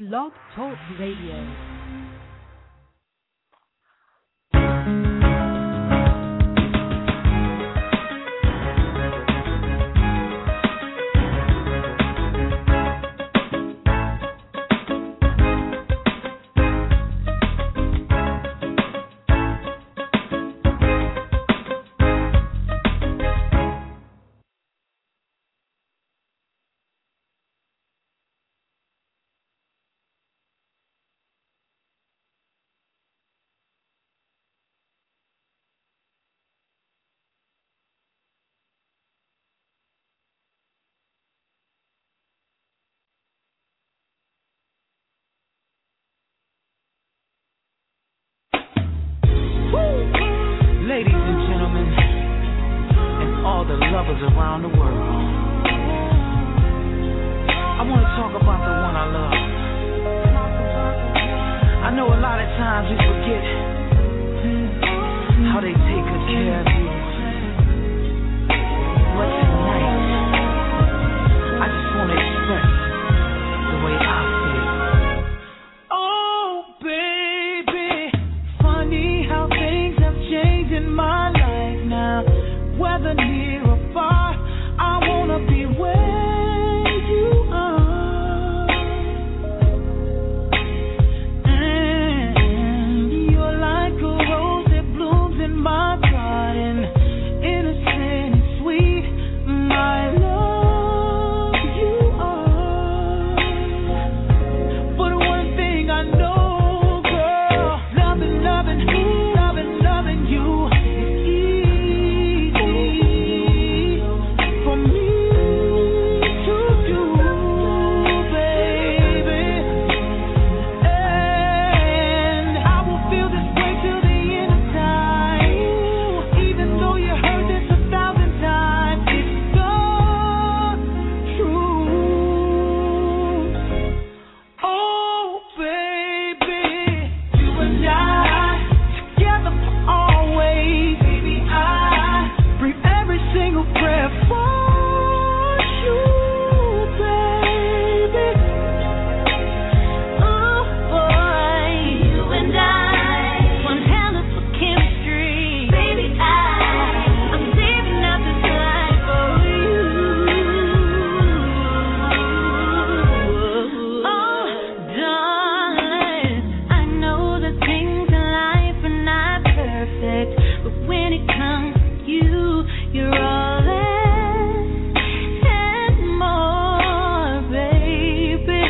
Blog Talk Radio. Ladies and gentlemen, and all the lovers around the world, I want to talk about the one I love. I know a lot of times we forget how they take good care of you. But tonight, I just want to express the way I feel. Oh, baby, funny how things have changed in my life now. Whether near or far, I wanna be where you are. And you're like a rose that blooms in my garden, innocent and sweet, my love, you are. But one thing I know, girl, loving, loving, loving, loving you is easy for me to do, baby. And I will feel this way till the end of time. Even though you heard this 1,000 times, it's the truth. Oh, baby, you and I together for always. Baby, I breathe every single breath for you, baby. Oh boy, you and I, one hell of a chemistry. Baby, I'm living out this life for you. Oh, darling, I know that things in life are not perfect, but when it comes to you, you're all less and more, baby.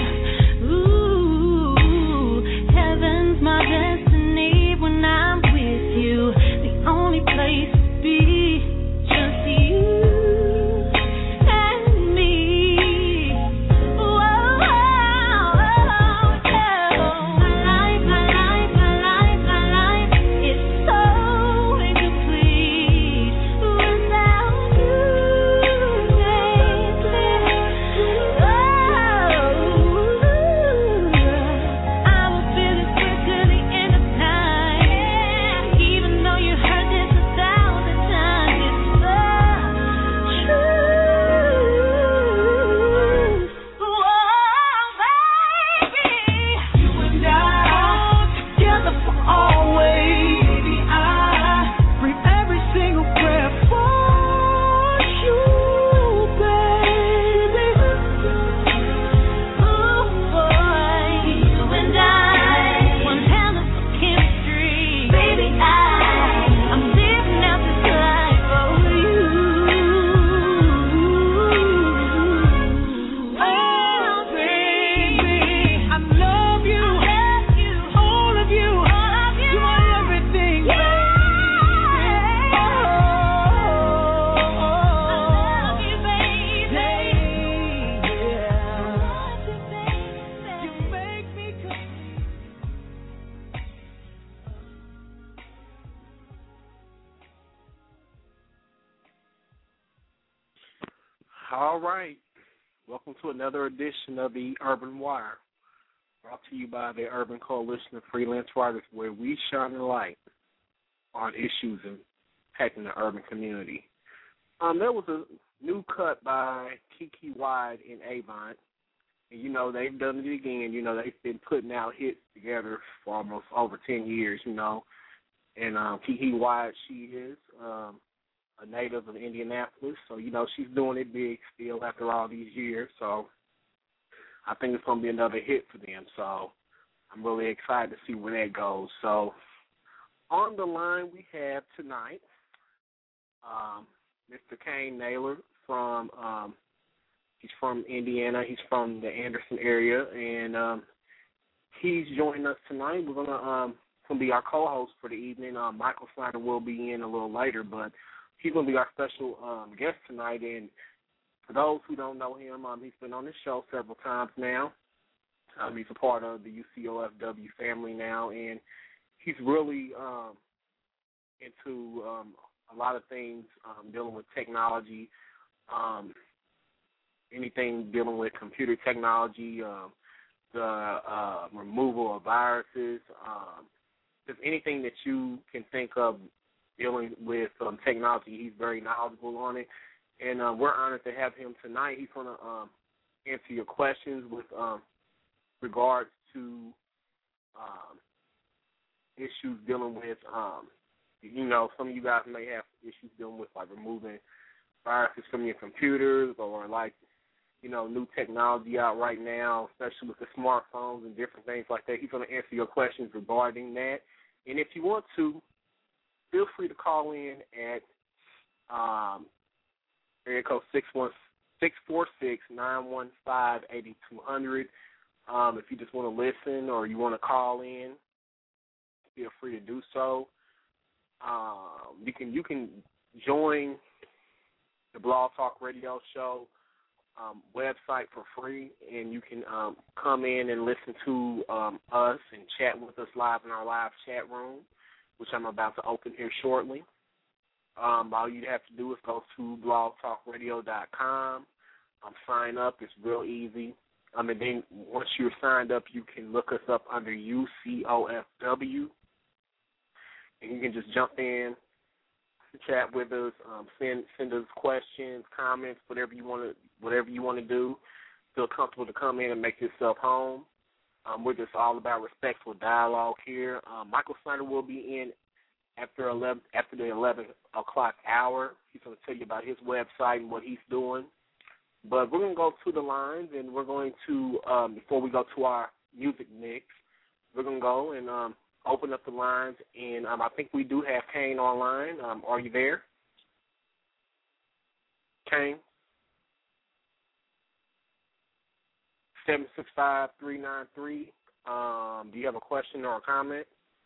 Ooh, heaven's my destiny when I'm with you. The only place to be, just you and me. Whoa, my life is so incomplete without you, baby. Oh, I will feel this way till the end of time. Even though you heard this 1,000 times, it's the truth. Whoa, baby, you and I together for always. Baby, I breathe every single breath for you, baby. Oh boy, you and I, one hell of a chemistry. Baby, I'm living out this life for you. Oh baby, I love you, all of you. You are everything, baby. I love you, baby. You make me complete. All right. Welcome to another edition of the Urban Wire, brought to you by the Urban Coalition of Freelance Writers, where we shine a light on issues impacting the urban community. There was a new cut by Kiki Wide in Avon And, they've done it again. They've been putting out hits together for almost over 10 years, And Keke Wyatt, she is a native of Indianapolis. So, she's doing it big still after all these years. So I think it's going to be another hit for them. So I'm really excited to see where that goes. So on the line we have tonight Mr. Kane Naylor he's from Indiana. He's from the Anderson area, and he's joining us tonight. We're going to be our co-host for the evening. Michael Snyder will be in a little later, but he's going to be our special guest tonight. And for those who don't know him, he's been on this show several times now. He's a part of the UCOFW family now, and he's really into a lot of things dealing with technology, anything dealing with computer technology, the removal of viruses, just anything that you can think of dealing with technology. He's very knowledgeable on it, and we're honored to have him tonight. He's going to answer your questions with regards to issues dealing with, some of you guys may have issues dealing with, like, removing viruses from your computers or, like, new technology out right now, especially with the smartphones and different things like that. He's going to answer your questions regarding that. And if you want to, feel free to call in at area code 646-915-8200. If you just want to listen or you want to call in, feel free to do so. You can join the Blog Talk Radio Show website for free, and you can come in and listen to us and chat with us live in our live chat room, which I'm about to open here shortly. All you have to do is go to blogtalkradio.com, sign up. It's real easy. And then once you're signed up, you can look us up under UCOFW, and you can just jump in, chat with us, send us questions, comments, whatever you want to do. Feel comfortable to come in and make yourself home. We're just all about respectful dialogue here. Michael Snyder will be in after the 11 o'clock hour. He's going to tell you about his website and what he's doing. But we're going to go to the lines, and we're going to, before we go to our music mix, we're going to go and open up the lines. And I think we do have Kane online. Are you there? Kane? 765-393. Do you have a question or a comment?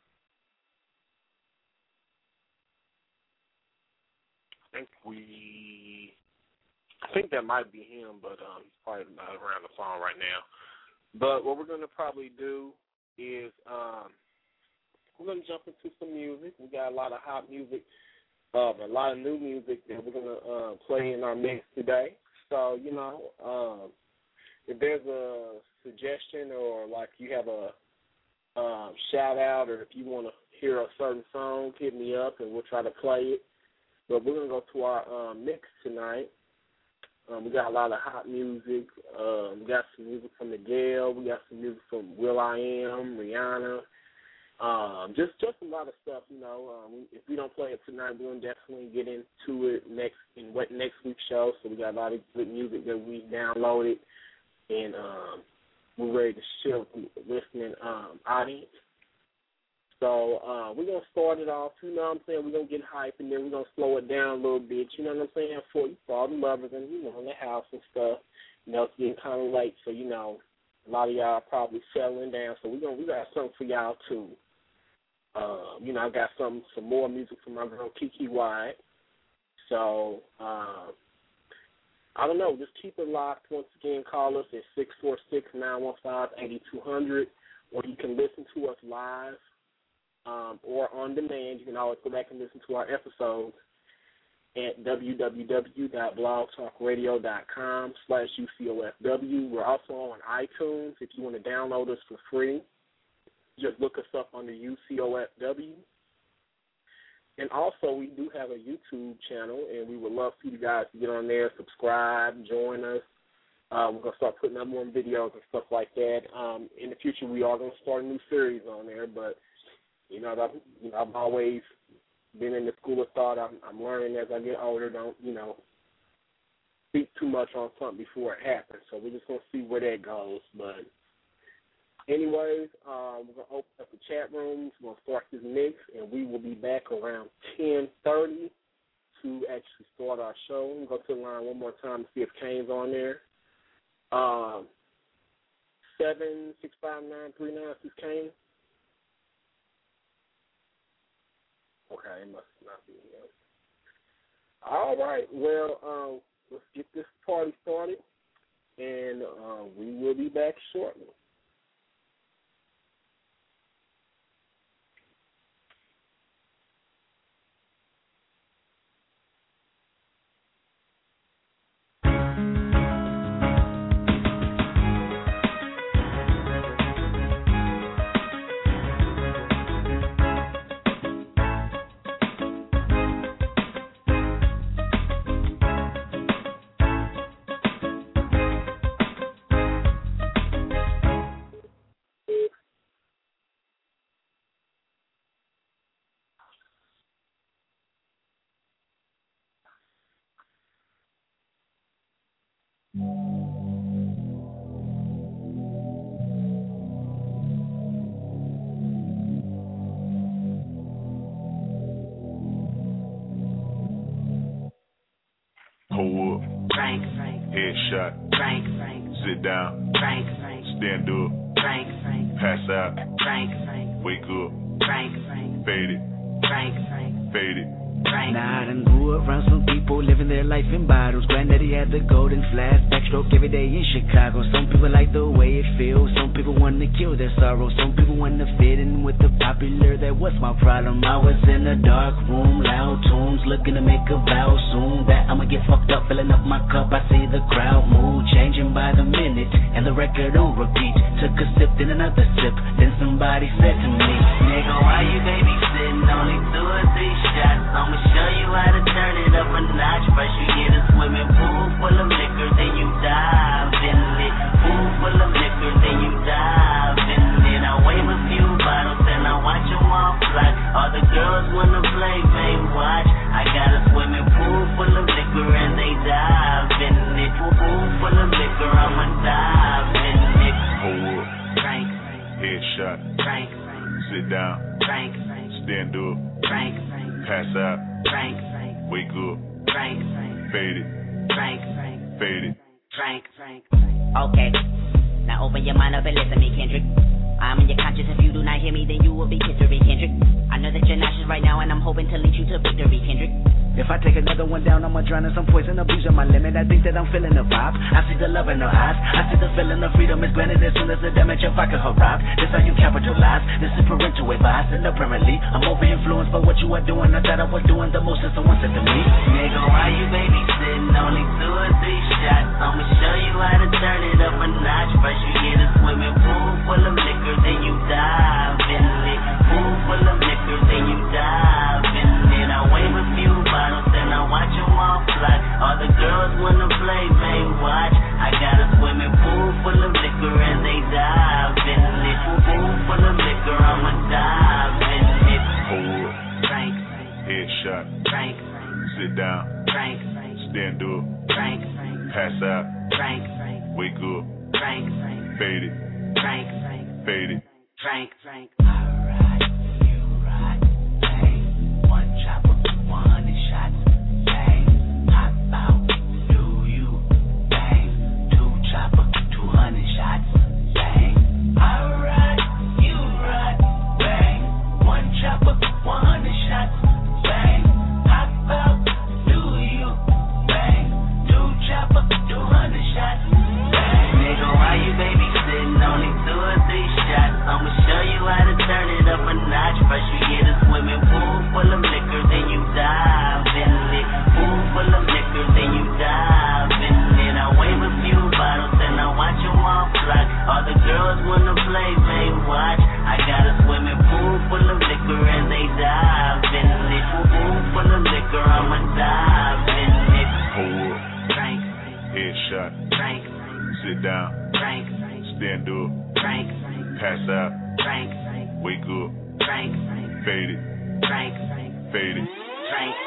I think that might be him, but he's probably not around the phone right now. But what we're going to probably do is we're going to jump into some music. We got a lot of hot music, a lot of new music that we're going to play in our mix today. So, if there's a suggestion or, like, you have a shout-out, or if you want to hear a certain song, hit me up and we'll try to play it. But we're going to go to our mix tonight. We got a lot of hot music. We got some music from Miguel. We got some music from Will.i.am, Rihanna. Just a lot of stuff, If we don't play it tonight, we're going to definitely get into it next week's show. So we got a lot of good music that we downloaded, and we're ready to share with the listening audience. So we're going to start it off, you know what I'm saying? We're going to get hype, and then we're going to slow it down a little bit, you know what I'm saying, for all the lovers and, in the house and stuff. It's getting kind of late, so, a lot of y'all are probably settling down. So we got something for y'all, too. I got some more music from my girl Keke Wyatt. So, I don't know, just keep it locked. Once again, call us at 646-915-8200, or you can listen to us live. Or on demand. You can always go back and listen to our episodes at www.blogtalkradio.com/UCOFW. We're also on iTunes if you want to download us for free. Just look us up under UCOFW. And also, we do have a YouTube channel, and we would love for you guys to get on there, subscribe, join us. We're going to start putting up more videos and stuff like that. In the future, we are going to start a new series on there, but, I've always been in the school of thought. I'm learning as I get older. Don't, speak too much on something before it happens. So we're just going to see where that goes. But anyways, we're going to open up the chat rooms. We're going to start this mix, and we will be back around 10:30 to actually start our show. We'll go to the line one more time to see if Kane's on there. 765-939 is Kane. Okay, it must not be him. All right, well, let's get this party started, and we will be back shortly. Hold up. Headshot. Sit down. Stand up. Pass out. Wake up. Fade it. Fade it. Now I done grew around some people living their life in bottles. Granddaddy had the golden flask, backstroke every day in Chicago. Some people like the way it feels, some people want to kill their sorrow. Some people want to fit in with the popular, that was my problem. I was in a dark room, loud tunes, looking to make a vow soon that I'ma get fucked up, filling up my cup. I see the crowd mood changing by the minute, and the record on repeat. Took a sip, then another sip, then somebody said to me, nigga, why you babysitting? Only 2 or 3 shots. I'ma show you how to turn it up a notch. First you get a swimming pool full of liquor, then you dive in it. Pool full of liquor, then you dive in it. I wave a few bottles, then I watch them all fly. All the girls wanna play, they watch. I got a swimming pool full of liquor, and they dive in it. Pool full of liquor, I'ma dive in it. Hold up. Headshot. Sit down. Stand up. Pass out. Wake up. Fade it. Fade it. Okay, now open your mind up and listen to me, Kendrick. I'm in your conscience. If you do not hear me, then you will be history, Kendrick. I know that you're nauseous right now, and I'm hoping to lead you to victory, Kendrick. If I take another one down, I'ma drown in some poison, abusing my limit. I think that I'm feeling the vibe. I see the love in her eyes. I see the feeling of freedom is granted as soon as the damage of vodka arrives. This how you capitalize. This is parental advice, and apparently I'm over influenced by what you are doing. I thought I was doing the most, and someone said to me, nigga, why you babysitting? Only 2 or 3 shots. I'ma show you how to turn it up a notch. First you get a swimming pool full of liquor, then you dive in it. Pool full of liquor, then you dive in it. I wave a few bottles, then I watch them all fly. All the girls wanna play, they watch. I got a swimming pool full of liquor, and they dive in it. Pool full of liquor, I'ma dive in it. Hold up. Headshot. Sit down. Stand up. Pass out. Wake up. Fade it. Fade it. Alright, you right, bang. 1 chopper, 100 shots, bang. Hop out, do you, bang. 2 chopper, 200 shots, bang. Alright, you right, bang. 1 chopper, 100 shots, bang. Hop out, do you, bang. 2 chopper, 200 shots, bang. Nigga, why you babysitting? Only 2 or 3 shots. I'ma show you how to turn it up a notch. First you get a swimming pool full of liquor, then you dive in it. Pool full of liquor, then you dive in it. I wave a few bottles, then I watch them all fly. All the girls wanna play, they watch. I got a swimming pool full of liquor, and they dive in it. Pool full of liquor, I'ma dive in it. Hold up. Headshot. down, drink, stand up, drink, pass out, drink, wake up, drink, fade it, drink, fade it. drink.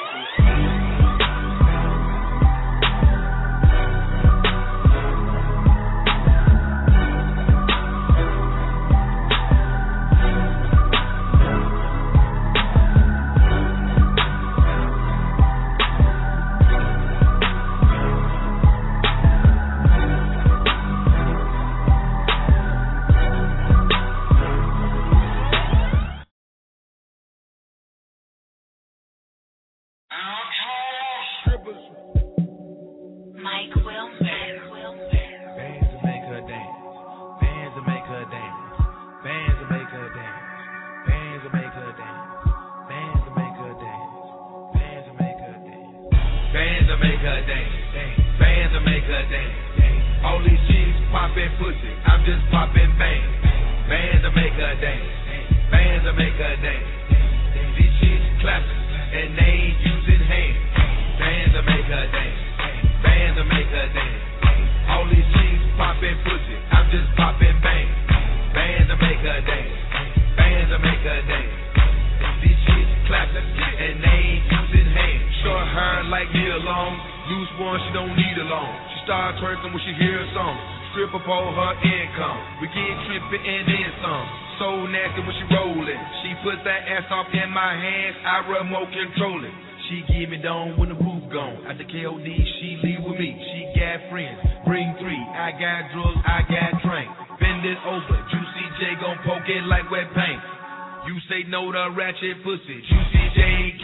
Ratchet pussy, Juicy J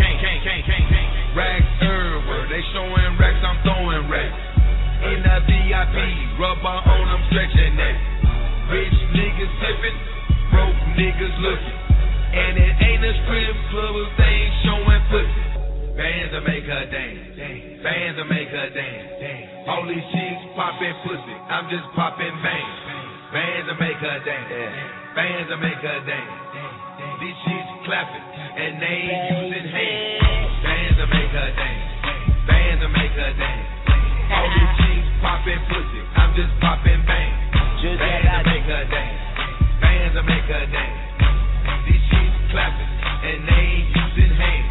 can't. Rack server, they showing racks, I'm throwing racks. In the VIP, rubber on, I'm stretching that. Rich niggas tipping, broke niggas looking. And it ain't a strip club if they ain't showing pussy. Bands that make her dance, bands that make her dance. All these chicks popping pussy, I'm just popping bangs. Bands that make her dance, bands that make her dance. These chicks clapping and they ain't using hands. Bands that make her dance, bands that make her dance. All these chicks popping pussy, I'm just popping bangs. Bands that make her dance, bands that make her dance. These chicks clapping and they ain't using hands.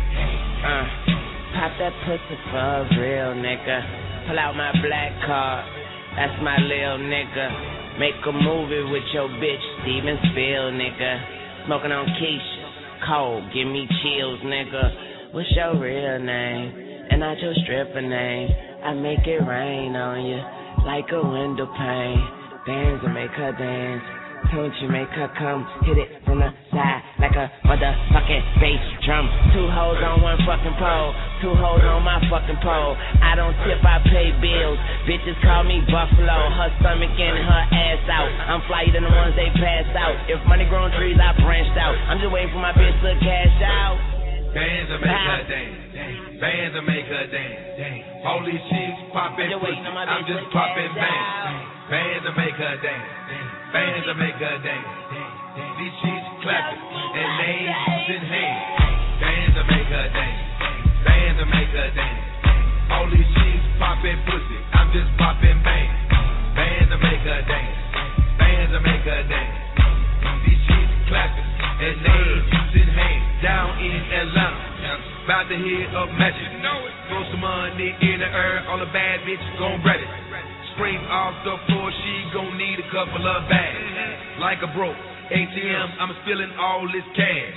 Pop that pussy for a real nigga. Pull out my black card, that's my lil nigga. Make a movie with your bitch, Steven Spiel, nigga. Smoking on Keisha, cold, give me chills, nigga. What's your real name? And not your stripper name. I make it rain on you like a window pane. Bands that make her dance. Don't you make her come, hit it from the side like a motherfucking bass drum. 2 hoes on one fucking pole, 2 hoes on my fucking pole. I don't tip, I pay bills. Bitches call me Buffalo, her stomach in, her ass out. I'm flyer than the ones they pass out. If money grown trees, I branched out. I'm just waiting for my bitch to cash out. Bands that make her dance, bands that make her dance. All these chicks popping pussy, I'm just popping bangs. Bands that make her dance, bands that make her dance. These chicks clapping and they ain't using hands. Bands that make her dance, bands that make her dance. All these chicks popping pussy, I'm just popping bangs. Bands that make her dance, bands that make her dance. These chicks clapping and they ain't using hands. Down in Atlanta, about to hit up Magic. Throw some money in the air, all the bad bitches gon' bread it. Scream off the floor, she gon' need a couple of bags. Like a broke ATM, I'm spilling all this cash.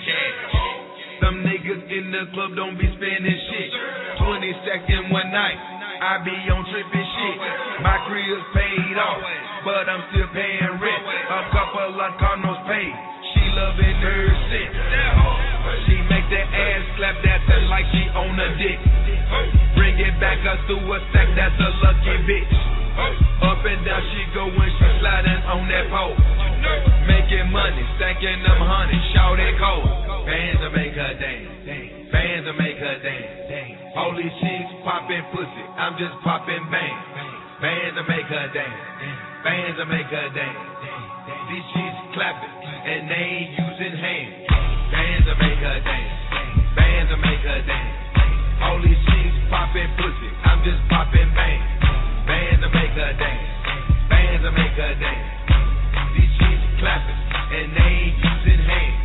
Some niggas in the club don't be spending shit. 20 stacks in one night, I be on trippin' shit. My crib's paid off, but I'm still paying rent. A couple of condos paid, she loving her shit. She make that ass clap, that's like she on a dick. Bring it back up through a stack, that's a lucky bitch. Up and down she go when she sliding on that pole. Making money, stacking them honey, shout it cold. Bands that make her dance, bands that make her dance. All these chicks popping pussy, I'm just popping bangs. Bands that make her dance, bands that make her dance. These chicks clapping and they ain't using hands. Bands that make her dance, bands that make her dance. All these chicks popping pussy, I'm just popping bangs. Bands that make her dance, bands that make her a dance. These chicks clapping, and they ain't using hands.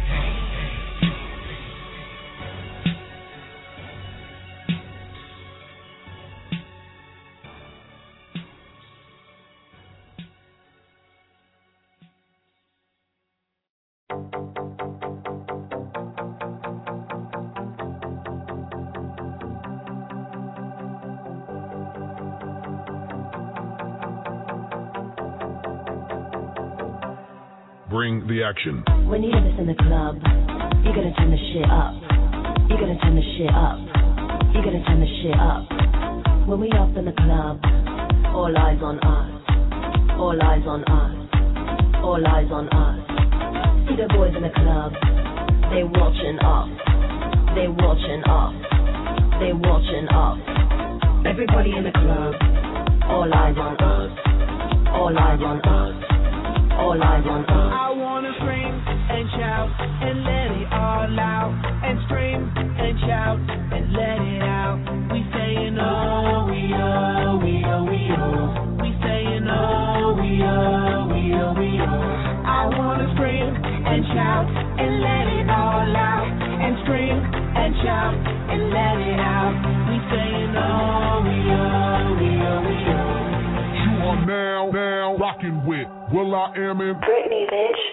Bring the action. When you hear this in the club, you gotta turn the shit up. You gotta turn the shit up. You gotta turn the shit up. When we up in the club, all eyes on us. All eyes on us. All eyes on us. See the boys in the club, they watching us. They watching us. They watching us. Everybody in the club, all eyes on us. All eyes on us. All eyes on us. I wanna scream and shout and let it all out. And scream and shout and let it out. We saying oh, we oh, we oh, we oh. We saying oh, we oh, we oh, we oh. I wanna scream and shout and let it all out. And scream and shout and let it out. We saying oh, we oh, we oh, we oh. You are now rocking with will.i.am in Britney, bitch.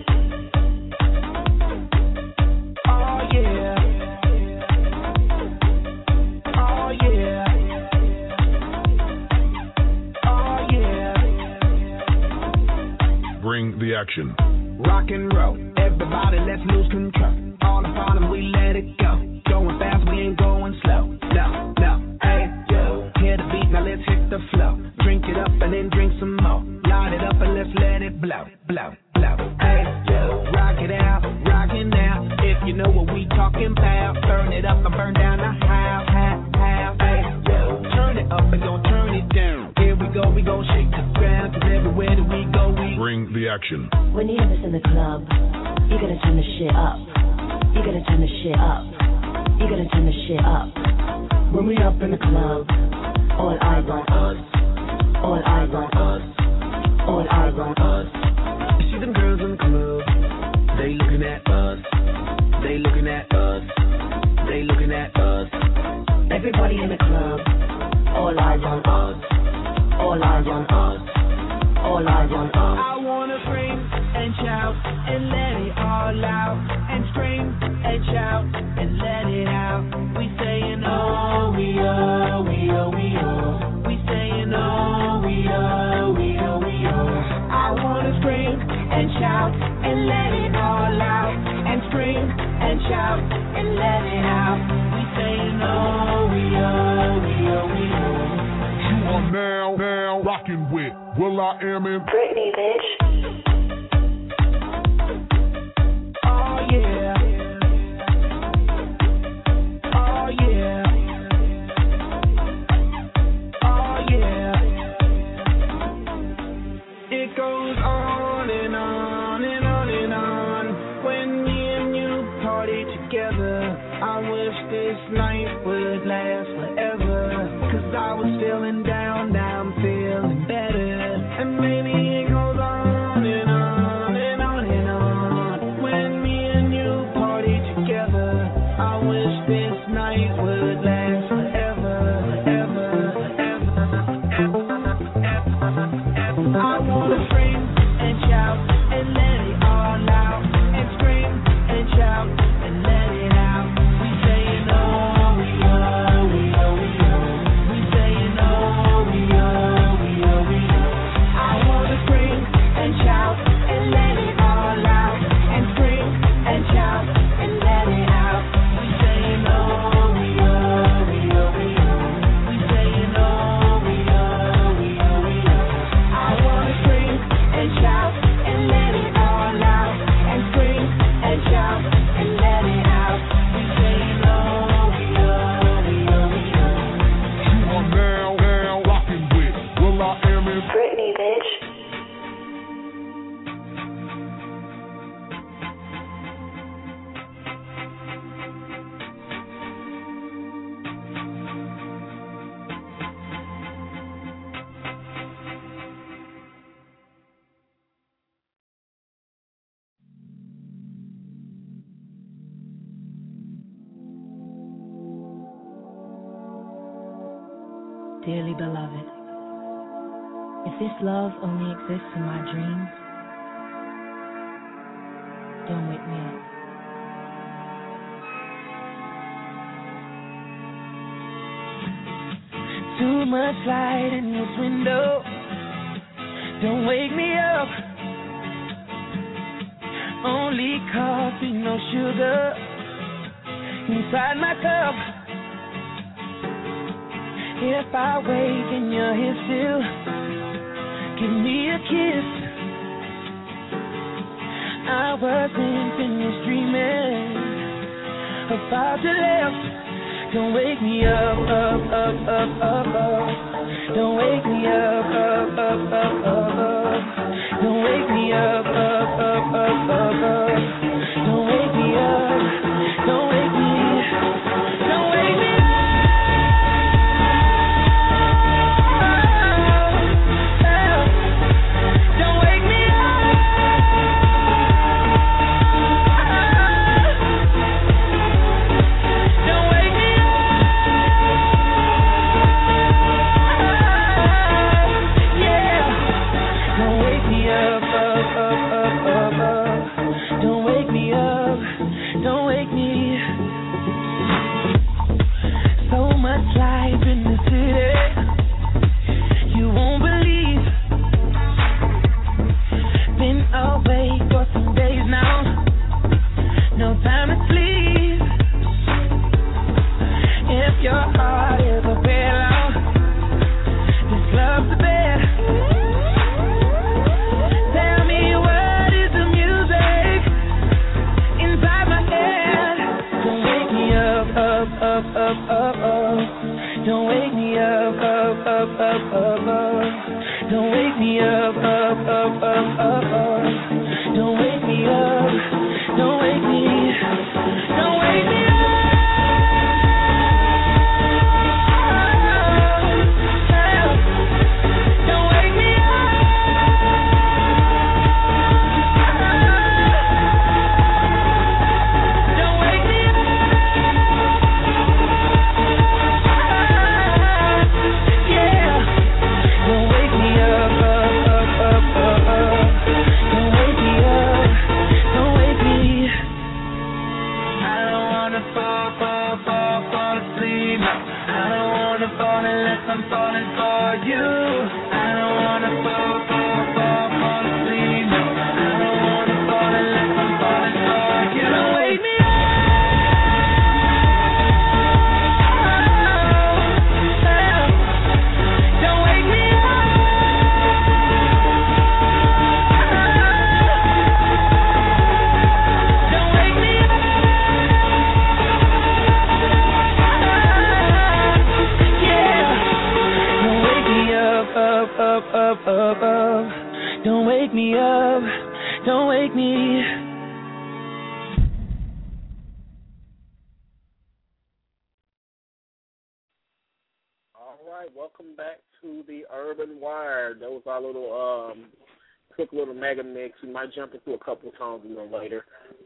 Oh yeah. Oh yeah. Oh yeah. Bring the action. Rock and roll, everybody let's lose control. All the bottom we let it go. Going fast, we ain't going slow. No, no, hey, yo. Hear the beat, now let's hit the flow. Drink it up and then drink some more. Light it up and let's let it blow, blow, blow. Hey, yo, rock it out, rock it now. If you know what we talking about, burn it up and burn down the house. Hey, yo, turn it up and don't turn it down. Here we gon' shake the ground, cause everywhere that we go, we bring the action. When you hear this in the club, you gotta turn the shit up. You gotta turn the shit up. You gotta turn the shit up. When we up in the club, all eyes on us. All eyes on us. All eyes on us. see them girls in the club. They looking at us. They looking at us. They looking at us. Everybody in the club, all eyes on us. All eyes on us. All eyes on us. I wanna scream and shout and let it all out. And scream and shout and let it out. We saying oh, we oh, we oh, we oh. We saying oh, we oh, we oh, we oh. I wanna scream and shout and let it all out. And scream and shout and let it out. We saying oh, we oh, we oh, we oh. You are now rocking with will.i.am in Britney, bitch. Oh yeah. Oh yeah. Oh yeah. It goes on and on and on and on. When me and you party together, I wish this night would last forever. Cause I was feeling down, now I'm feeling better. And maybe it goes on and on and on and on. When me and you party together, I wish this night would last forever, forever, forever, forever. I wanna scream and shout and let it all out. And scream and shout and let it out. We saying oh, we oh. Dearly beloved, if this love only exists in my dreams, don't wake me up. Too much light in this window, don't wake me up. Only coffee, no sugar, inside my cup. If I wake and you're here still, give me a kiss. I wasn't finished dreaming about your lips. Don't wake me up, up, up, up, up, up. Don't wake me up, up, up, up, up, up. Don't wake me up, up, up, up, up, up. Don't wake me up, don't wake me, don't wake me up. Quick little mega mix. We might jump into a couple songs a little later.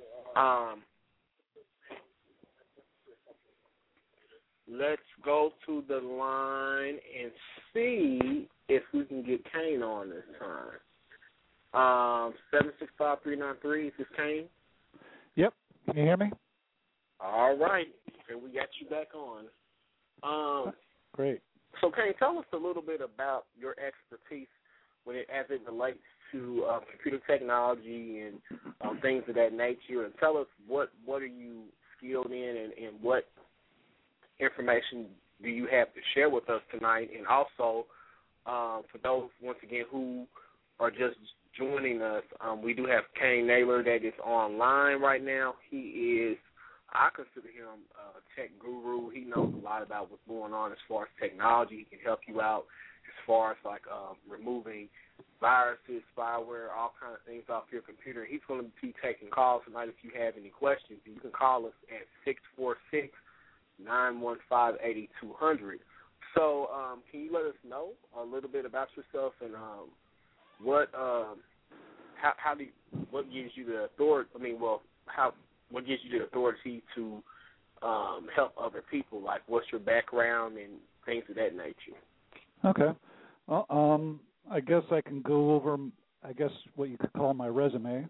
Let's go to the line and see if we can get Kane on this time. 765-393. Is this Kane? Yep. Can you hear me? All right. And we got you back on. Great. So, Kane, tell us a little bit about your expertise as it relates to computer technology and things of that nature, and tell us what are you skilled in and what information do you have to share with us tonight. And also, for those, once again, who are just joining us, we do have Kane Naylor that is online right now. He is, I consider him a tech guru. He knows a lot about what's going on as far as technology. He can help you out as far as like removing viruses, spyware, all kinds of things off your computer. He's going to be taking calls tonight if you have any questions. You can call us at 646-915-8200. So can you let us know a little bit about yourself and what gives you the authority? What gives you the authority to help other people? Like, what's your background and things of that nature? Okay. Well, I guess I can go over, what you could call my resume.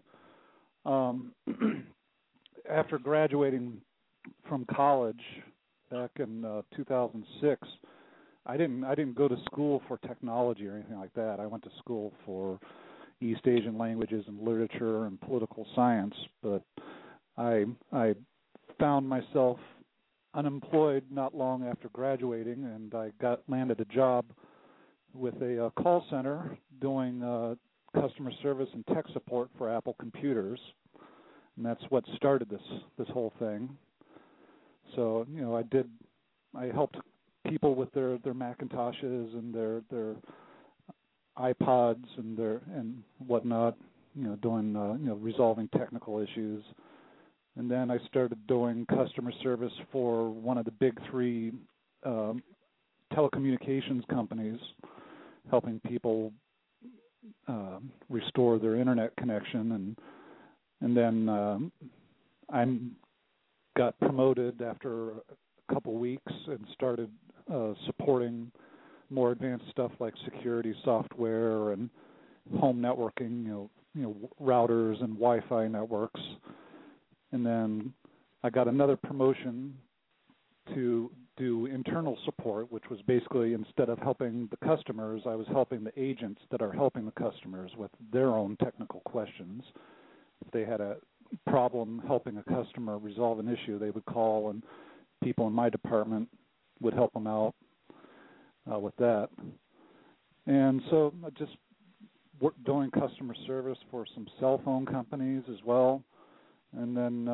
After graduating from college back in 2006, I didn't go to school for technology or anything like that. I went to school for East Asian languages and literature and political science, but I found myself unemployed not long after graduating, and I landed a job with a call center doing customer service and tech support for Apple computers, and that's what started this whole thing. So I helped people with their Macintoshes and their iPods and whatnot, doing resolving technical issues. And then I started doing customer service for one of the big three telecommunications companies, helping people restore their internet connection. And then I got promoted after a couple weeks and started supporting more advanced stuff like security software and home networking, routers and Wi-Fi networks. And then I got another promotion to do internal support, which was basically, instead of helping the customers, I was helping the agents that are helping the customers with their own technical questions. If they had a problem helping a customer resolve an issue, they would call, and people in my department would help them out with that. And so I just worked doing customer service for some cell phone companies as well. And then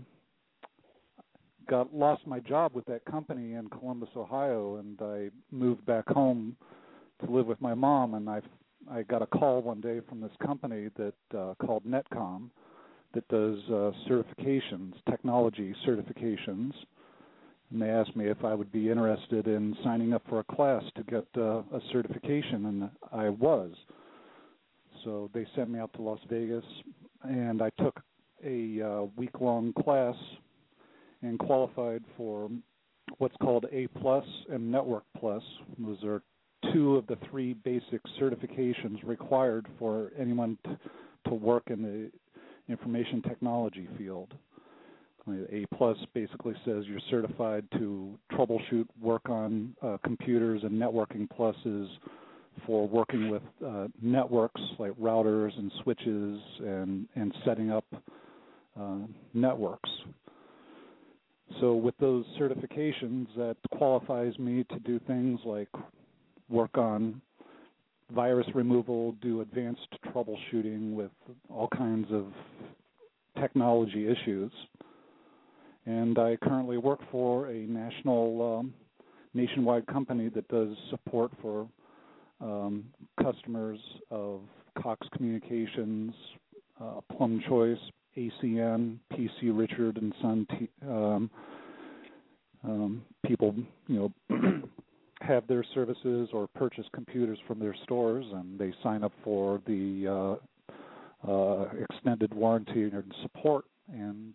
lost my job with that company in Columbus, Ohio, and I moved back home to live with my mom. And I got a call one day from this company that called Netcom that does certifications, technology certifications. And they asked me if I would be interested in signing up for a class to get a certification, and I was. So they sent me out to Las Vegas, and I took a week-long class and qualified for what's called A+ and Network Plus. Those are two of the three basic certifications required for anyone to work in the information technology field. A+ basically says you're certified to troubleshoot, work on computers, and Networking Plus is for working with networks like routers and switches and setting up networks. So with those certifications, that qualifies me to do things like work on virus removal, do advanced troubleshooting with all kinds of technology issues. And I currently work for a nationwide company that does support for customers of Cox Communications, Plum Choice, ACN, PC Richard and Son. People, have their services or purchase computers from their stores, and they sign up for the extended warranty and support, and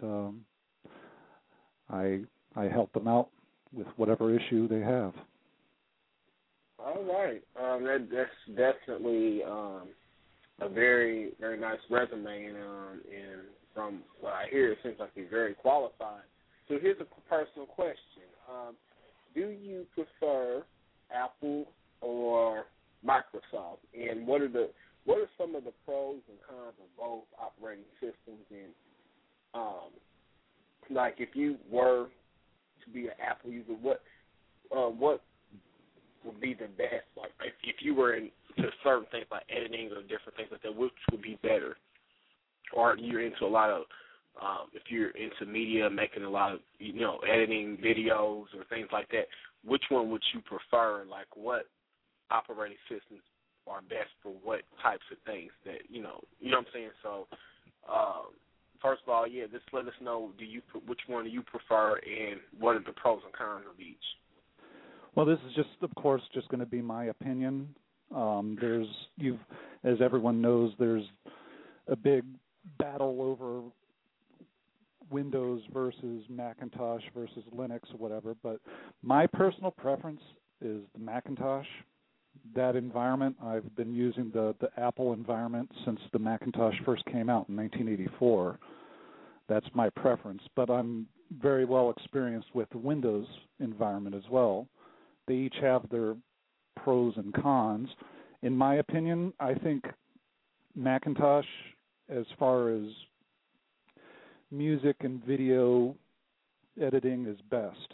I help them out with whatever issue they have. All right, that's definitely a very, very nice resume, and from what I hear, it seems like you're very qualified. So here's a personal question: do you prefer Apple or Microsoft? And what are some of the pros and cons of both operating systems? And like, if you were to be an Apple user, what would be the best? Like, if you were into certain things like editing or different things like that, which would be better? Or you're into a lot of, if you're into media, making a lot of, editing videos or things like that, which one would you prefer? Like, what operating systems are best for what types of things that, you know what I'm saying? So, first of all, just let us know, which one do you prefer, and what are the pros and cons of each? Well, this is just, of course, just going to be my opinion. As everyone knows, there's a big battle over Windows versus Macintosh versus Linux or whatever, but my personal preference is the Macintosh. that environment. I've been using the Apple environment since the Macintosh first came out in 1984. That's my preference, but I'm very well experienced with the Windows environment as well. They each have their pros and cons. In my opinion, I think Macintosh, as far as music and video editing, is best.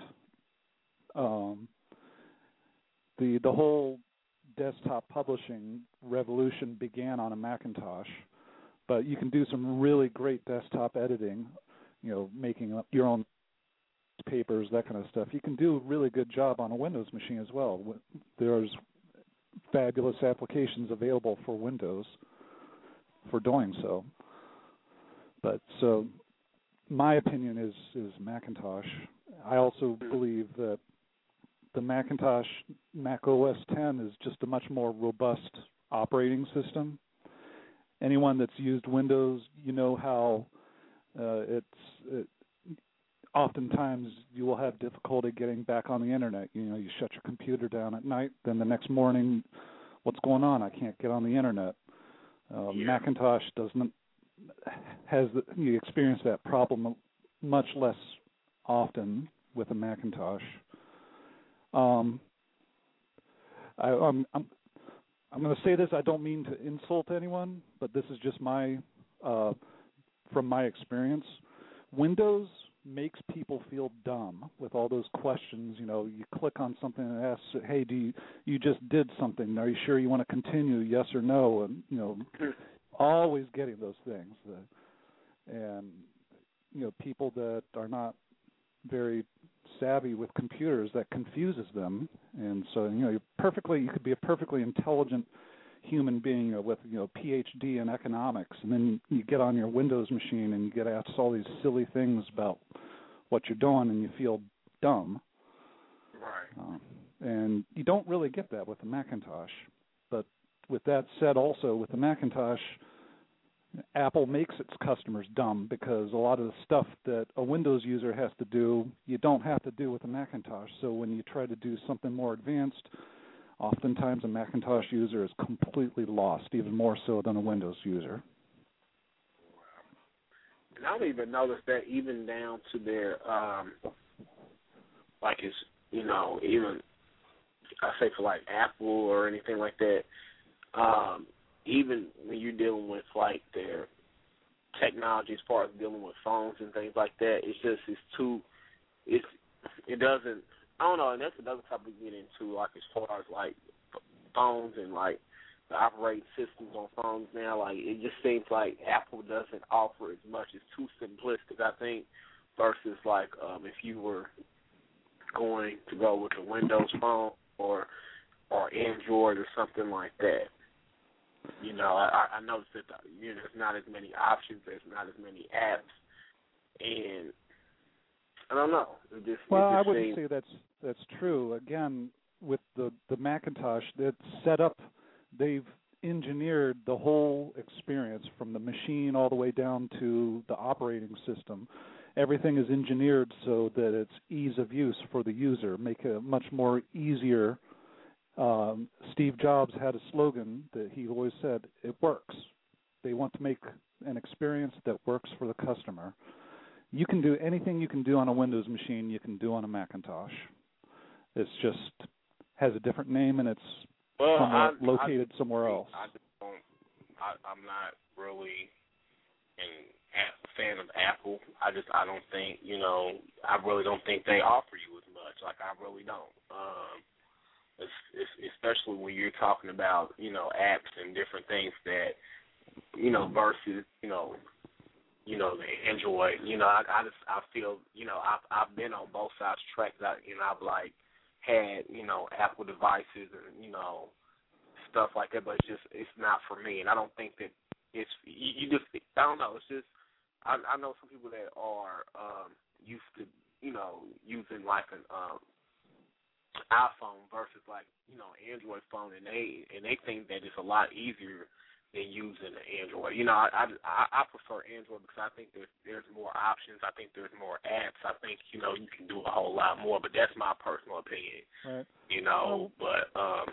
The whole desktop publishing revolution began on a Macintosh, but you can do some really great desktop editing, making up your own papers, that kind of stuff. You can do a really good job on a Windows machine as well. There's fabulous applications available for Windows for doing so. But so my opinion is Macintosh. I also believe that the Macintosh Mac OS X is just a much more robust operating system. Anyone that's used Windows, how oftentimes you will have difficulty getting back on the internet. You shut your computer down at night, then the next morning, what's going on? I can't get on the internet. Macintosh you experience that problem much less often with a Macintosh. I'm going to say this. I don't mean to insult anyone, but this is just from my experience. Windows makes people feel dumb with all those questions. You click on something and it asks, "Hey, you just did something? Are you sure you want to continue? Yes or no?" And always getting those things. And people that are not very savvy with computers, that confuses them. And so you could be a perfectly intelligent human being with PhD in economics, and then you get on your Windows machine and you get asked all these silly things about what you're doing, and you feel dumb. Right. And you don't really get that with the Macintosh. But with that said, also with the Macintosh, Apple makes its customers dumb, because a lot of the stuff that a Windows user has to do, you don't have to do with a Macintosh. So when you try to do something more advanced, oftentimes a Macintosh user is completely lost, even more so than a Windows user. And I've even noticed that even down to their, even I say for like Apple or anything like that, even when you're dealing with like their technology as far as dealing with phones and things like that, it doesn't, I don't know, and that's another topic we get into, like as far as like phones and like the operating systems on phones now. Like it just seems like Apple doesn't offer as much. It's too simplistic, I think, versus like if you were going to go with a Windows phone or Android or something like that. I noticed that there's not as many options, there's not as many apps, and I don't know. I wouldn't say that's true. Again, with the Macintosh, it's set up. They've engineered the whole experience from the machine all the way down to the operating system. Everything is engineered so that it's ease of use for the user, make it much more easier. Steve Jobs had a slogan that he always said, "It works." They want to make an experience that works for the customer. You can do anything you can do on a Windows machine, you can do on a Macintosh. It's just has a different name, and it's located somewhere else. I'm not really a fan of Apple. I don't think, I really don't think they offer you as much. Like, I really don't. Especially when you're talking about, apps and different things that, versus, the Android. I feel, I've been on both sides of the track. I've like had, Apple devices and, stuff like that, but it's not for me. And I don't think that I don't know. It's just, I know some people that are used to, using like an iPhone versus like, Android phone, and they think that it's a lot easier than using an Android. I prefer Android because I think there's more options. I think there's more apps. I think, you can do a whole lot more, but that's my personal opinion. Right. But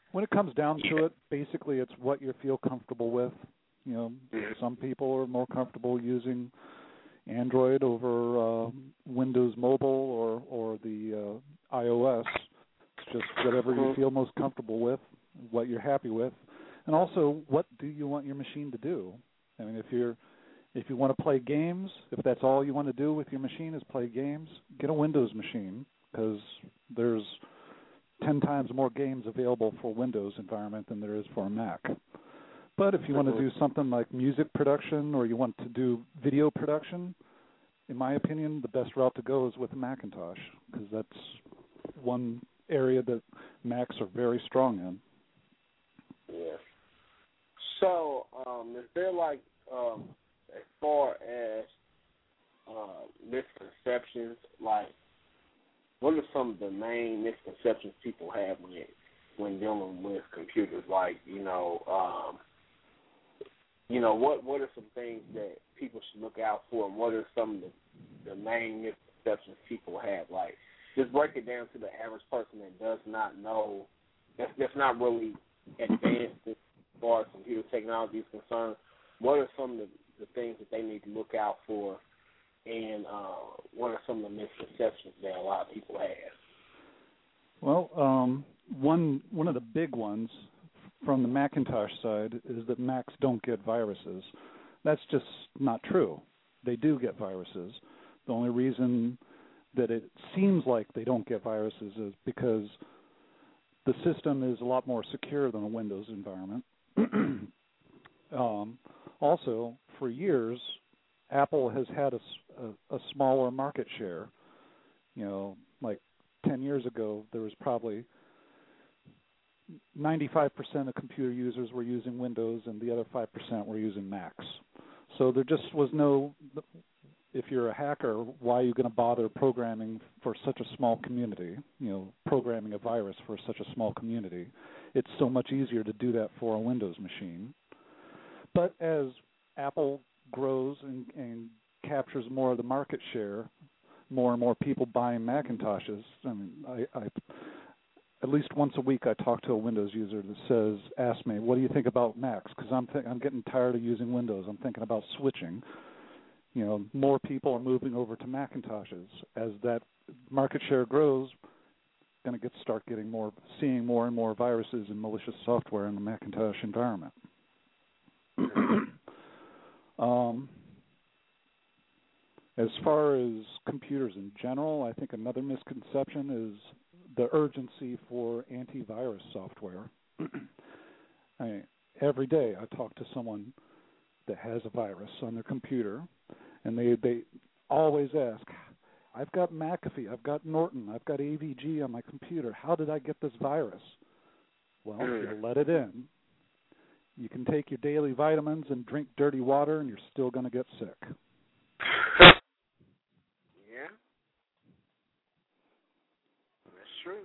When it comes down to it, basically it's what you feel comfortable with. You know, some people are more comfortable using Android over Windows Mobile or the iOS. It's just whatever you feel most comfortable with, what you're happy with, and also what do you want your machine to do. I mean, if you want to play games, if that's all you want to do with your machine is play games, get a Windows machine because there's 10 times more games available for Windows environment than there is for a Mac. But if you want to do something like music production or you want to do video production, in my opinion, the best route to go is with a Macintosh because that's one area that Macs are very strong in. Yeah. So, is there like, as far as misconceptions, like, what are some of the main misconceptions people have when dealing with computers? Like, what are some things that people should look out for, and what are some of the main misconceptions people have? Like, just break it down to the average person that does not know, that's not really advanced as far as computer technology is concerned. What are some of the things that they need to look out for, and what are some of the misconceptions that a lot of people have? Well, one of the big ones from the Macintosh side is that Macs don't get viruses. That's just not true. They do get viruses. The only reason that it seems like they don't get viruses is because the system is a lot more secure than a Windows environment. Also, for years, Apple has had a smaller market share. Like 10 years ago, there was probably 95% of computer users were using Windows and the other 5% were using Macs. So there just was no, if you're a hacker, why are you going to bother programming for such a small community, programming a virus for such a small community? It's so much easier to do that for a Windows machine. But as Apple grows and captures more of the market share, more and more people buying Macintoshes. I mean, I at least once a week I talk to a Windows user that asks me, what do you think about Macs? Because I'm getting tired of using Windows. I'm thinking about switching. More people are moving over to Macintoshes. As that market share grows, going to seeing more and more viruses and malicious software in the Macintosh environment. As far as computers in general, I think another misconception is the urgency for antivirus software. Every day I talk to someone that has a virus on their computer, and they always ask, I've got McAfee, I've got Norton, I've got AVG on my computer. How did I get this virus? Well, you let it in. You can take your daily vitamins and drink dirty water, and you're still going to get sick. Yeah. That's true.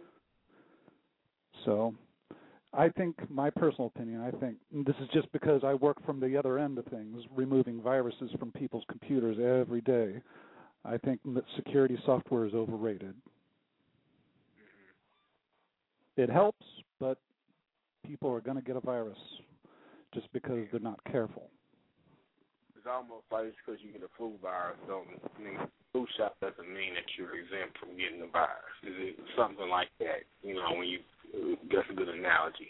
So I think, my personal opinion, this is just because I work from the other end of things, removing viruses from people's computers every day. I think that security software is overrated. It helps, but people are going to get a virus just because they're not careful. It's almost like just because you get a flu virus flu shot doesn't mean that you're exempt from getting the virus. Is it something like that? That's a good analogy.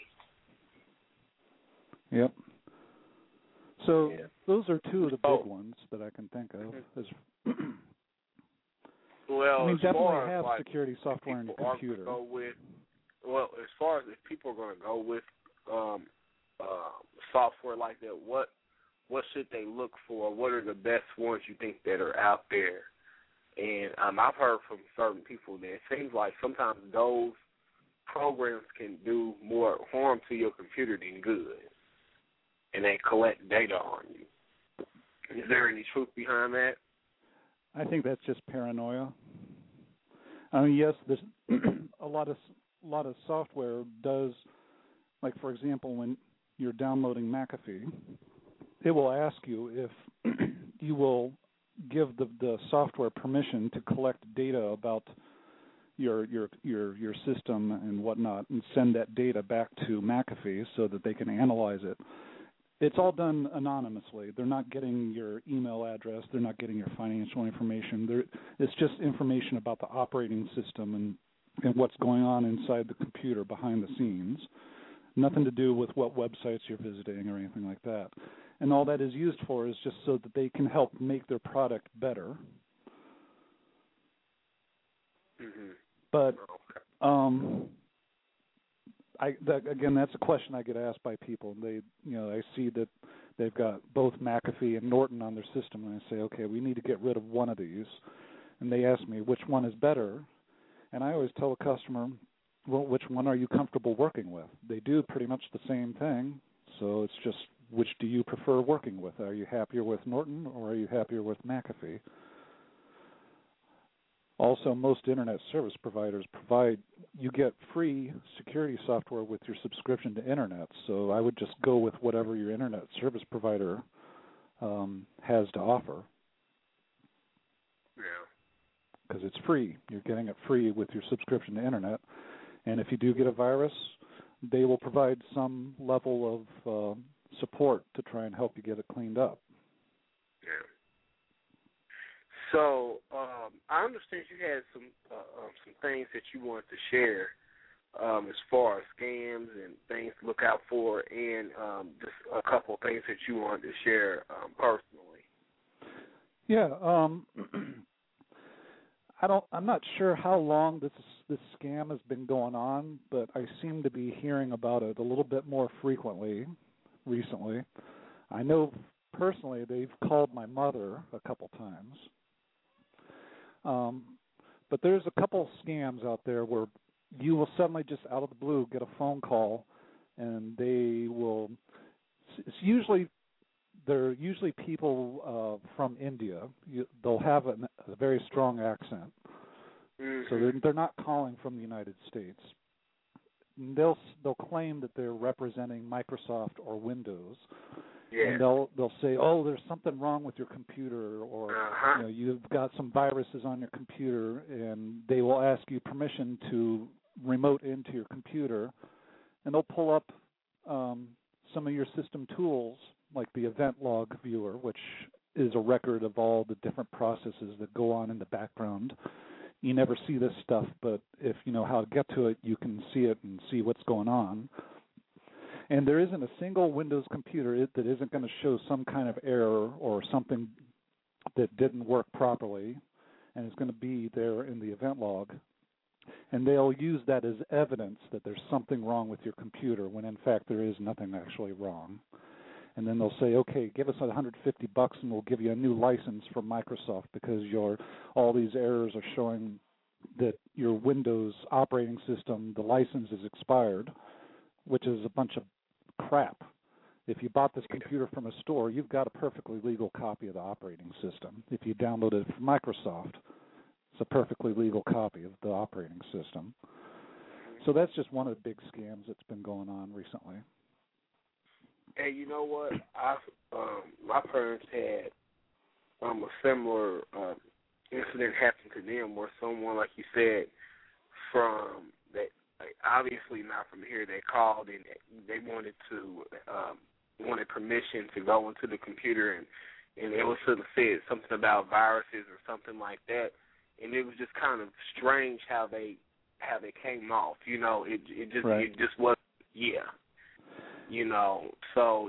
Yep. So those are two of the big ones that I can think of. Well, definitely have security software in your computer. As far as if people are going to go with software like that, what should they look for? What are the best ones you think that are out there? And I've heard from certain people that it seems like sometimes those programs can do more harm to your computer than good, and they collect data on you. Is there any truth behind that? I think that's just paranoia. I mean, yes, there's a lot of software does, like for example, when you're downloading McAfee, it will ask you if you will give the software permission to collect data about your system and whatnot and send that data back to McAfee so that they can analyze it. It's all done anonymously. They're not getting your email address. They're not getting your financial information. It's just information about the operating system and what's going on inside the computer behind the scenes. Nothing to do with what websites you're visiting or anything like that. And all that is used for is just so that they can help make their product better. Mm-hmm. But again, that's a question I get asked by people. I see that they've got both McAfee and Norton on their system, and I say, okay, we need to get rid of one of these. And they ask me which one is better, and I always tell a customer, well, which one are you comfortable working with? They do pretty much the same thing, so it's just which do you prefer working with? Are you happier with Norton or are you happier with McAfee? Also, most internet service providers you get free security software with your subscription to internet, so I would just go with whatever your internet service provider has to offer. Yeah. Because it's free. You're getting it free with your subscription to internet. And if you do get a virus, they will provide some level of support to try and help you get it cleaned up. Yeah. So I understand you had some things that you wanted to share as far as scams and things to look out for, and just a couple of things that you wanted to share personally. Yeah. I'm not sure how long this scam has been going on, but I seem to be hearing about it a little bit more frequently recently. I know personally they've called my mother a couple times. But there's a couple scams out there where you will suddenly just out of the blue get a phone call, and they're usually people from India. They'll have a very strong accent. Mm-hmm. So they're not calling from the United States. They'll claim that they're representing Microsoft or Windows. Yeah. And they'll say, oh, there's something wrong with your computer, or you've got some viruses on your computer, and they will ask you permission to remote into your computer, and they'll pull up some of your system tools, like the event log viewer, which is a record of all the different processes that go on in the background. You never see this stuff, but if you know how to get to it, you can see it and see what's going on. And there isn't a single Windows computer that isn't going to show some kind of error or something that didn't work properly, and it's going to be there in the event log. And they'll use that as evidence that there's something wrong with your computer, when in fact there is nothing actually wrong. And then they'll say, okay, give us $150 and we'll give you a new license from Microsoft because all these errors are showing that your Windows operating system, the license is expired, which is a bunch of crap. If you bought this computer from a store, you've got a perfectly legal copy of the operating system. If you downloaded it from Microsoft, it's a perfectly legal copy of the operating system. So that's just one of the big scams that's been going on recently. Hey, you know what? My parents had a similar incident happen to them, where someone, like you said, from that, obviously not from here, they called and they wanted permission to go into the computer, and it was sort of said something about viruses or something like that, and it was just kind of strange how they came off. You know, it just wasn't. Yeah. You know, so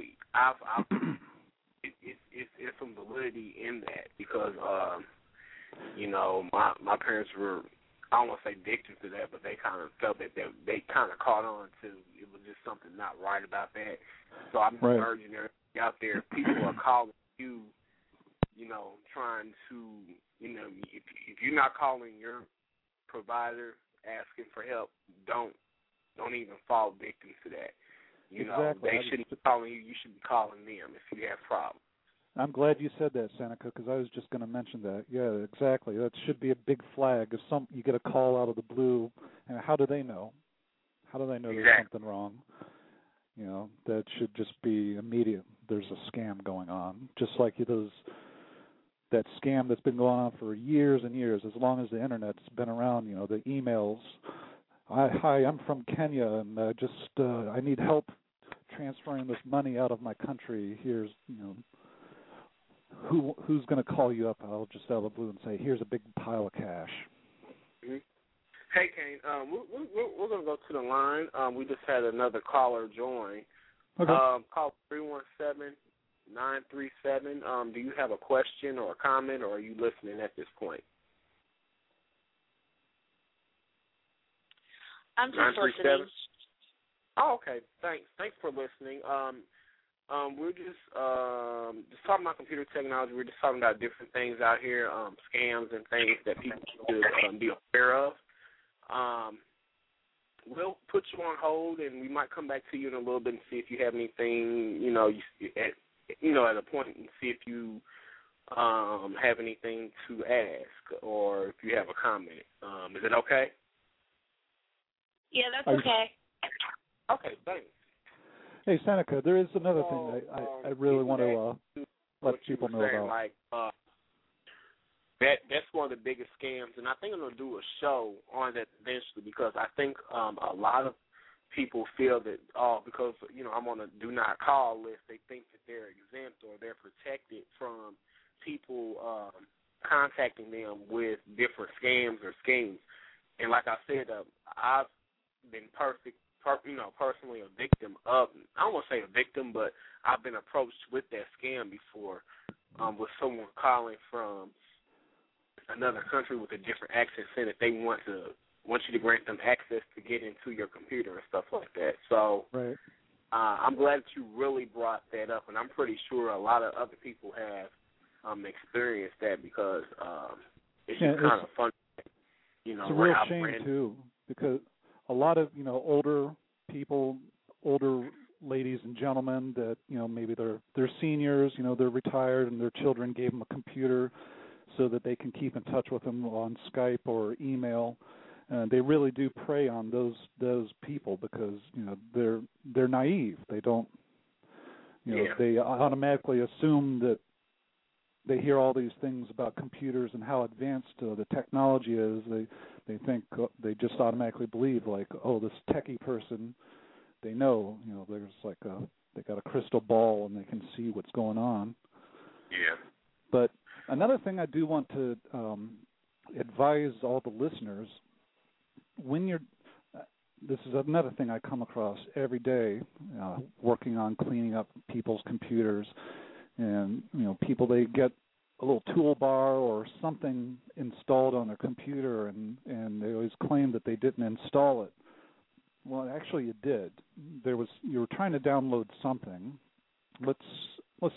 it's some validity in that, because you know, my parents were, I don't want to say victims to that, but they kind of felt that they kind of caught on to it was just something not right about that. So I'm urging everybody out there, if people are calling you, you know, trying to, you know, if you're not calling your provider asking for help, don't even fall victim to that. You know, they shouldn't be calling you. You should be calling them if you have problems. I'm glad you said that, Seneca, because I was just going to mention that. Yeah, exactly. That should be a big flag. If you get a call out of the blue, and how do they know? How do they know there's something wrong? You know, that should just be immediate. There's a scam going on. Just like that scam that's been going on for years and years, as long as the internet's been around. You know, the emails. Hi, I'm from Kenya, and I need help transferring this money out of my country. Here's, you know, who's going to call you up? I'll just out of the blue and say, here's a big pile of cash. Mm-hmm. Hey, Kane, we're going to go to the line. We just had another caller join. Okay. Call 317-937. Do you have a question or a comment, or are you listening at this point? I'm just listening. Oh, okay. Thanks for listening. We're just talking about computer technology. We're just talking about different things out here, scams and things that people should be aware of. We'll put you on hold, and we might come back to you in a little bit and see if you have anything, at a point, and see if you have anything to ask or if you have a comment. Is it okay? Yeah, that's okay. Okay, thanks. Hey, Seneca, there is another thing I really want to let people know about. Like, that's one of the biggest scams, and I think I'm going to do a show on that eventually, because I think a lot of people feel that, because, I'm on a do not call list, they think that they're exempt or they're protected from people contacting them with different scams or schemes. And like I said, I've been personally a victim of, I don't want to say a victim, but I've been approached with that scam before, with someone calling from another country with a different accent, saying that they want you to grant them access to get into your computer and stuff like that. So right. I'm glad that you really brought that up, and I'm pretty sure a lot of other people have experienced that, because it's just kind of fun. It's a real shame too, because a lot of older people, older ladies and gentlemen that maybe they're seniors, they're retired, and their children gave them a computer so that they can keep in touch with them on Skype or email. And they really do prey on those people, because they're naive. They don't they automatically assume that they hear all these things about computers and how advanced the technology is. They think they just automatically believe, like, oh, this techie person, they know, there's like they got a crystal ball and they can see what's going on. Yeah. But another thing I do want to advise all the listeners, when you're this is another thing I come across every day, working on cleaning up people's computers. And, people, they get a little toolbar or something installed on their computer, and they always claim that they didn't install it. Well, actually, you did. You were trying to download something. Let's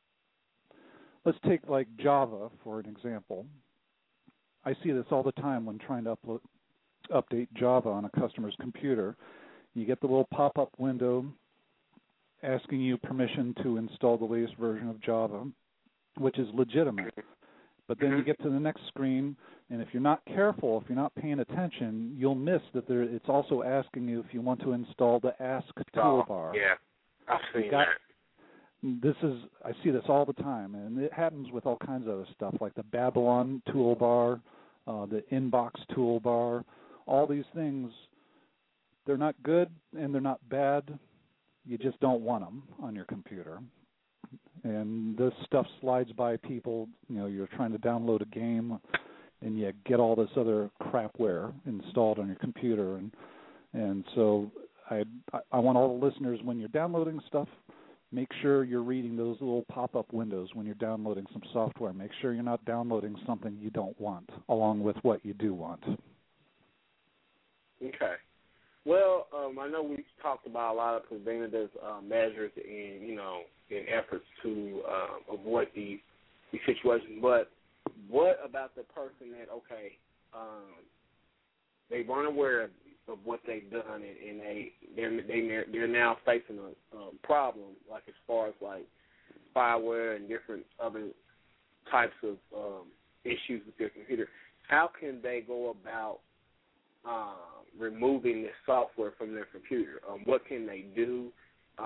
take like Java for an example. I see this all the time when trying to update Java on a customer's computer. You get the little pop-up window asking you permission to install the latest version of Java, which is legitimate. But then you get to the next screen, and if you're not careful, if you're not paying attention, you'll miss that it's also asking you if you want to install the Ask toolbar. Yeah, I've seen that. I see this all the time, and it happens with all kinds of other stuff, like the Babylon toolbar, the Inbox toolbar. All these things, they're not good and they're not bad. You just don't want them on your computer. And this stuff slides by people. You're trying to download a game, and you get all this other crapware installed on your computer. And so I want all the listeners, when you're downloading stuff, make sure you're reading those little pop-up windows when you're downloading some software. Make sure you're not downloading something you don't want, along with what you do want. Okay. Well, I know we've talked about a lot of preventative measures in efforts to avoid these situations. But what about the person that, they weren't aware of what they've done, and they're now facing a problem, like as far as like spyware and different other types of issues with their computer? How can they go about removing this software from their computer? What can they do?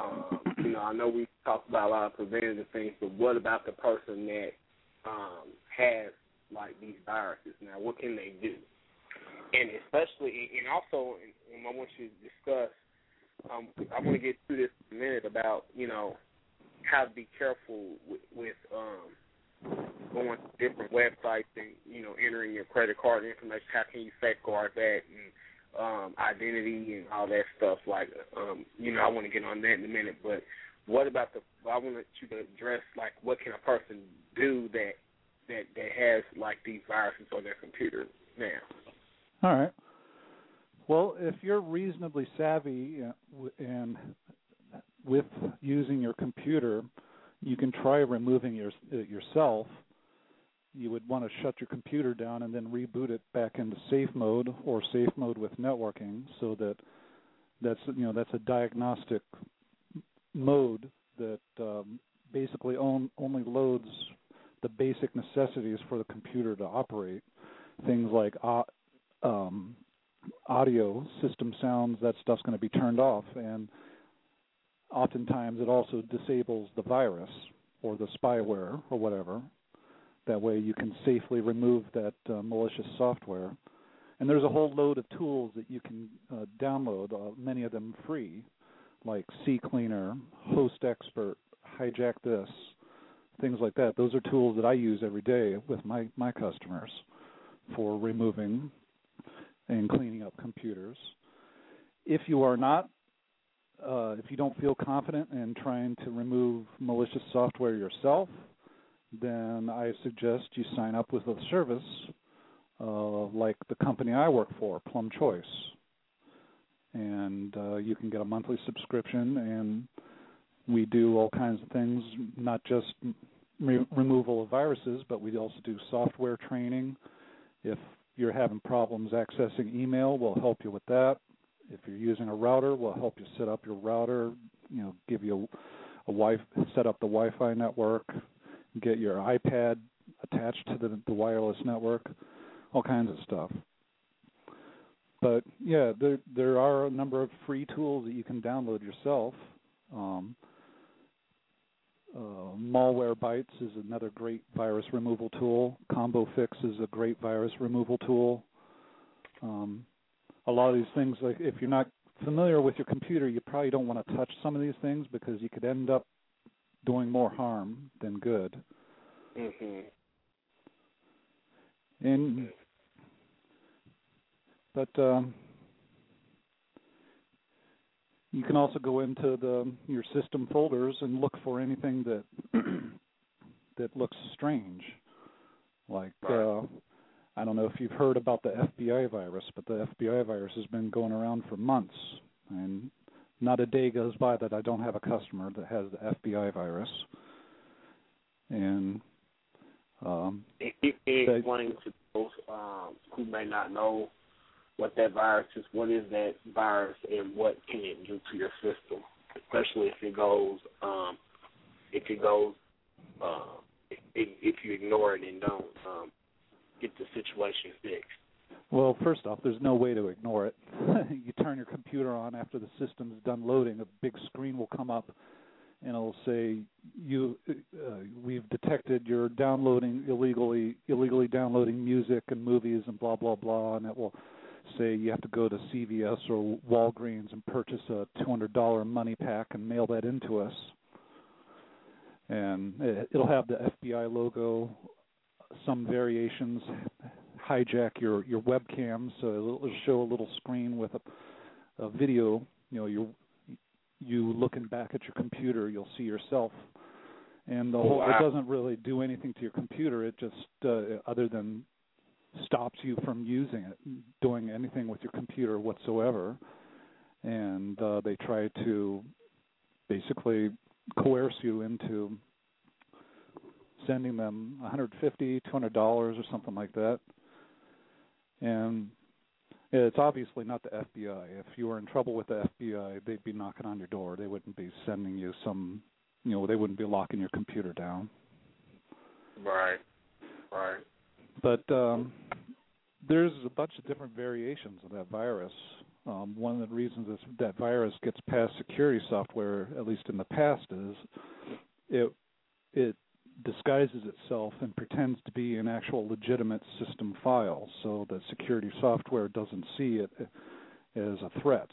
I know we talked about a lot of preventative things, but what about the person that has like these viruses. Now, what can they do? And especially, and also, and I want you to discuss. I want to get through this in a minute about how to be careful with going to different websites and entering your credit card information. How can you safeguard that and identity and all that stuff? Like I want to get on that in a minute. But what about I want you to address like what can a person do that has like these viruses on their computer now? All right. Well, if you're reasonably savvy and with using your computer, you can try removing it yourself. You would want to shut your computer down and then reboot it back into safe mode or safe mode with networking, so that's a diagnostic mode that basically only loads the basic necessities for the computer to operate. Things like audio, system sounds, that stuff's going to be turned off, and oftentimes it also disables the virus or the spyware or whatever. That way you can safely remove that malicious software. And there's a whole load of tools that you can download, many of them free, like CCleaner, Host Expert, Hijack This, things like that. Those are tools that I use every day with my customers for removing and cleaning up computers. If you are not, if you don't feel confident in trying to remove malicious software yourself, then I suggest you sign up with a service like the company I work for, Plum Choice. And you can get a monthly subscription, and we do all kinds of things, not just removal of viruses, but we also do software training. If you're having problems accessing email, we'll help you with that. If you're using a router, we'll help you set up your router, give you set up the Wi-Fi network, get your iPad attached to the wireless network, all kinds of stuff. But, yeah, there are a number of free tools that you can download yourself. Malwarebytes is another great virus removal tool. ComboFix is a great virus removal tool. A lot of these things, like if you're not familiar with your computer, you probably don't want to touch some of these things because you could end up doing more harm than good. Mm-hmm. But you can also go into your system folders and look for anything that looks strange. Like, I don't know if you've heard about the FBI virus, but the FBI virus has been going around for months. And not a day goes by that I don't have a customer that has the FBI virus. And explain to those who may not know what that virus is. What is that virus, and what can it do to your system, especially if you ignore it and don't get the situation fixed? Well, first off, there's no way to ignore it. You turn your computer on after the system's done loading, a big screen will come up, and it'll say, we've detected you're illegally downloading music and movies and blah, blah, blah, and it will say you have to go to CVS or Walgreens and purchase a $200 money pack and mail that into us. And it'll have the FBI logo, some variations, hijack your webcam, so it'll show a little screen with a video. You looking back at your computer, you'll see yourself. And it doesn't really do anything to your computer. It just, other than stops you from using it, doing anything with your computer whatsoever. And they try to basically coerce you into sending them $150, $200 or something like that. And it's obviously not the FBI. If you were in trouble with the FBI, they'd be knocking on your door. They wouldn't be sending you they wouldn't be locking your computer down. Right. But there's a bunch of different variations of that virus. One of the reasons that virus gets past security software, at least in the past, is it disguises itself and pretends to be an actual legitimate system file, so that security software doesn't see it as a threat.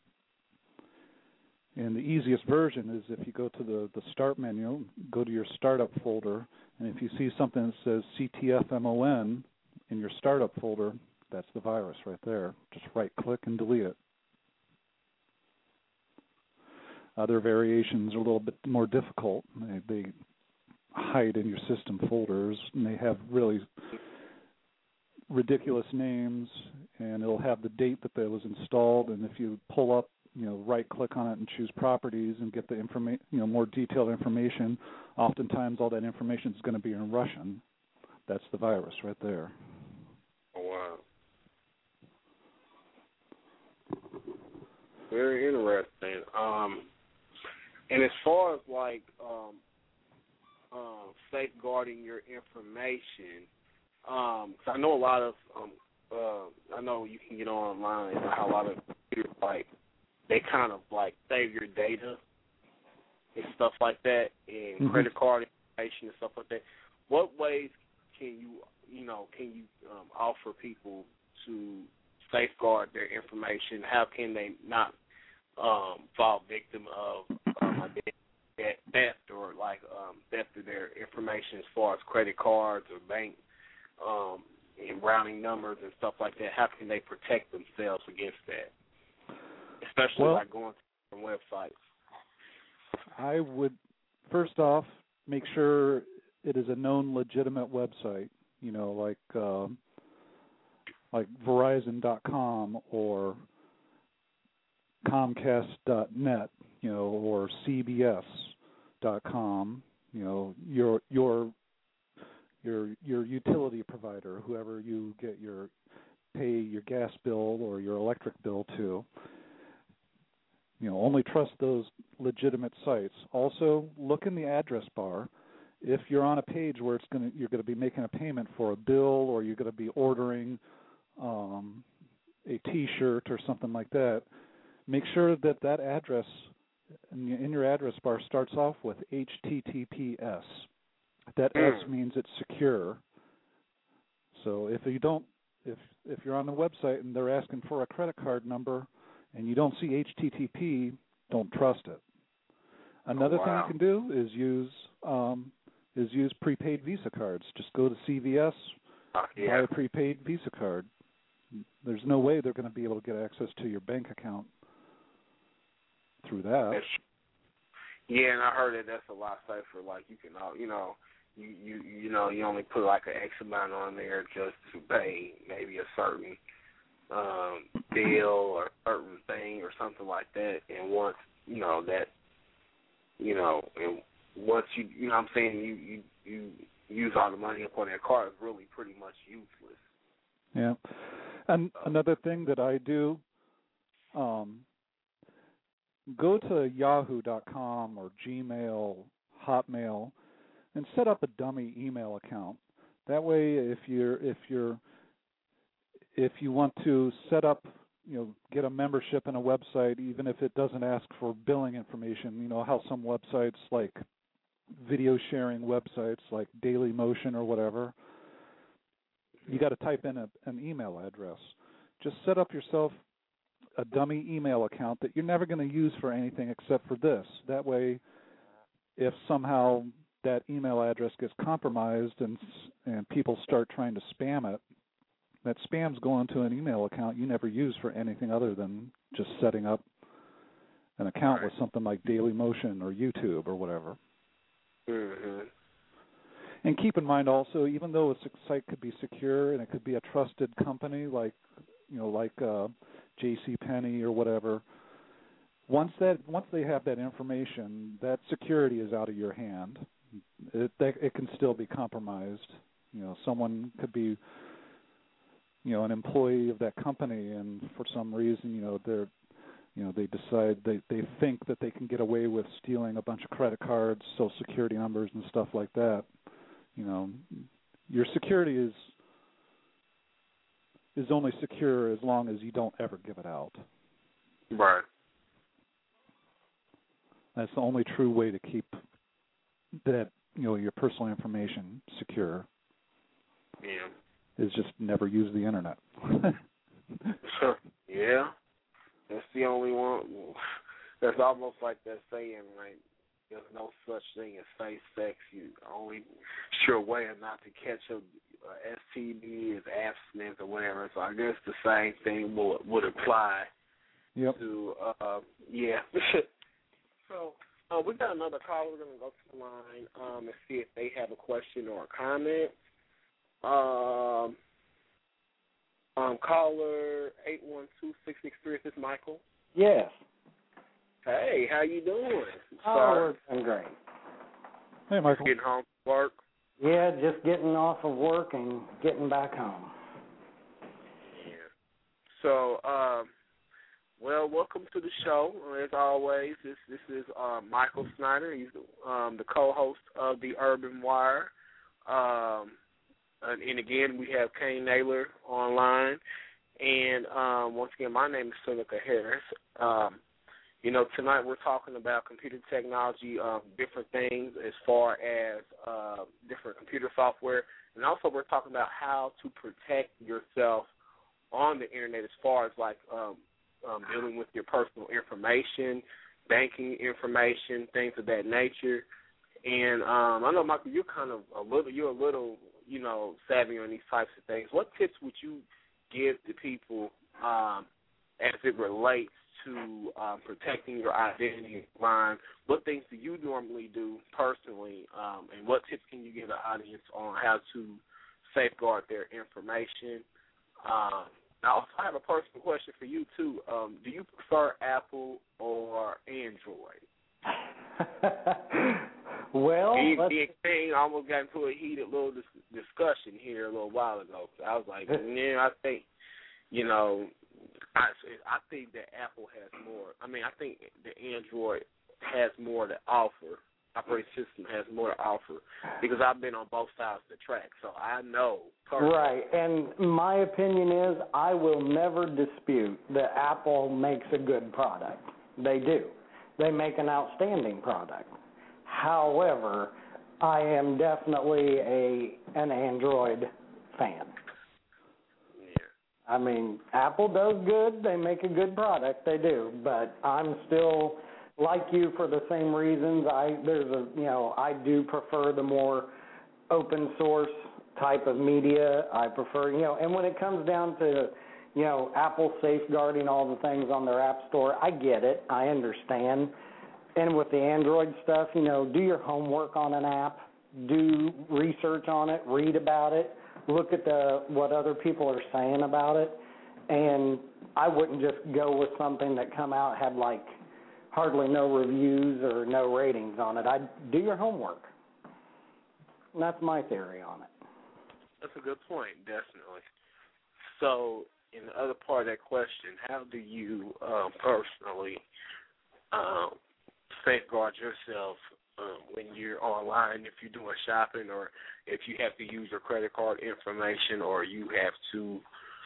And the easiest version is if you go to the Start menu, go to your Startup folder, and if you see something that says CTFMON in your Startup folder, that's the virus right there. Just right-click and delete it. Other variations are a little bit more difficult. They hide in your system folders, and they have really ridiculous names, and it'll have the date that was installed, and if you pull up, right-click on it and choose Properties and get the more detailed information, oftentimes all that information is going to be in Russian. That's the virus right there. Oh, wow. Very interesting. And as far as safeguarding your information, 'cause I know a lot of, I know you can get online and how a lot of computers, they kind of save your data and stuff like that, and credit card information and stuff like that. What ways can you offer people to safeguard their information? How can they not fall victim of theft or theft of their information as far as credit cards or bank and routing numbers and stuff like that? How can they protect themselves against that, especially going to different websites? I would first off make sure it is a known legitimate website, like Verizon.com or Comcast.net, or CBS.com, your utility provider, whoever you pay your gas bill or your electric bill to. Only trust those legitimate sites. Also, look in the address bar. If you're on a page where you're going to be making a payment for a bill, or you're going to be ordering a T-shirt or something like that, make sure that address in your address bar starts off with HTTPS. That S means it's secure. So if you're on the website and they're asking for a credit card number and you don't see HTTP, don't trust it. Another thing you can do is use prepaid Visa cards. Just go to CVS, buy a prepaid Visa card. There's no way they're going to be able to get access to your bank account through that. Yeah, and I heard that that's a lot safer. You can, you only put an X amount on there just to pay maybe a certain bill or certain thing or something like that. And once and once you use all the money up on that card, it's really pretty much useless. Yeah. And another thing that I do, go to Yahoo.com or Gmail, Hotmail, and set up a dummy email account. That way, if you want to set up, get a membership in a website, even if it doesn't ask for billing information, how some websites like video sharing websites like Dailymotion or whatever, you got to type in an email address. Just set up yourself a dummy email account that you're never going to use for anything except for this. That way, if somehow that email address gets compromised and people start trying to spam it, that spam's going to an email account you never use for anything other than just setting up an account with something like Dailymotion or YouTube or whatever. Mm-hmm. And keep in mind also, even though a site could be secure and it could be a trusted company like JCPenney or whatever, once they have that information, that security is out of your hand. It can still be compromised. Someone could be, an employee of that company, and for some reason, they decide they think that they can get away with stealing a bunch of credit cards, Social Security numbers, and stuff like that. Your security is only secure as long as you don't ever give it out. Right. That's the only true way to keep that your personal information secure. Yeah. Is just never use the internet. Yeah. That's the only one. That's almost like that saying, right? There's no such thing as safe sex. You only sure way not to catch a STD is abstinence or whatever. So I guess the same thing would apply to, yeah. So we got another caller. We're going to go to the line and see if they have a question or a comment. Caller 812-663, is this Michael? Yes. Hey, how you doing? Oh, I'm great. Hey, Michael. Getting home from work? Yeah, just getting off of work and getting back home. Yeah. So, well, welcome to the show. As always, this is Michael Snyder. He's the co-host of the Urban Wire. And again, we have Kane Naylor online. And once again, my name is Seneca Harris. Tonight we're talking about computer technology, different things as far as different computer software. And also we're talking about how to protect yourself on the Internet as far as like dealing with your personal information, banking information, things of that nature. And I know, Michael, you're a little savvy on these types of things. What tips would you give to people as it relates to protecting your identity online? What things do you normally do personally, and what tips can you give the audience on how to safeguard their information? I also have a personal question for you, too. Do you prefer Apple or Android? Well, I almost got into a heated little discussion here a little while ago. I was like, I think, I think that Apple has more. I mean, I think the Android has more to offer. Operating system has more to offer because I've been on both sides of the track, so I know personally. Right, and my opinion is I will never dispute that Apple makes a good product. They do. They make an outstanding product. However, I am definitely an Android fan. I mean, Apple does good. They make a good product. They do. But I'm still, like you, for the same reasons. I do prefer the more open source type of media. I prefer, and when it comes down to, Apple safeguarding all the things on their App Store, I get it. I understand. And with the Android stuff, do your homework on an app. Do research on it. Read about it. Look at what other people are saying about it, and I wouldn't just go with something that had like hardly no reviews or no ratings on it. I'd do your homework. And that's my theory on it. That's a good point, definitely. So, in the other part of that question, how do you personally safeguard yourself when you're online, if you're doing shopping, or if you have to use your credit card information, or you have to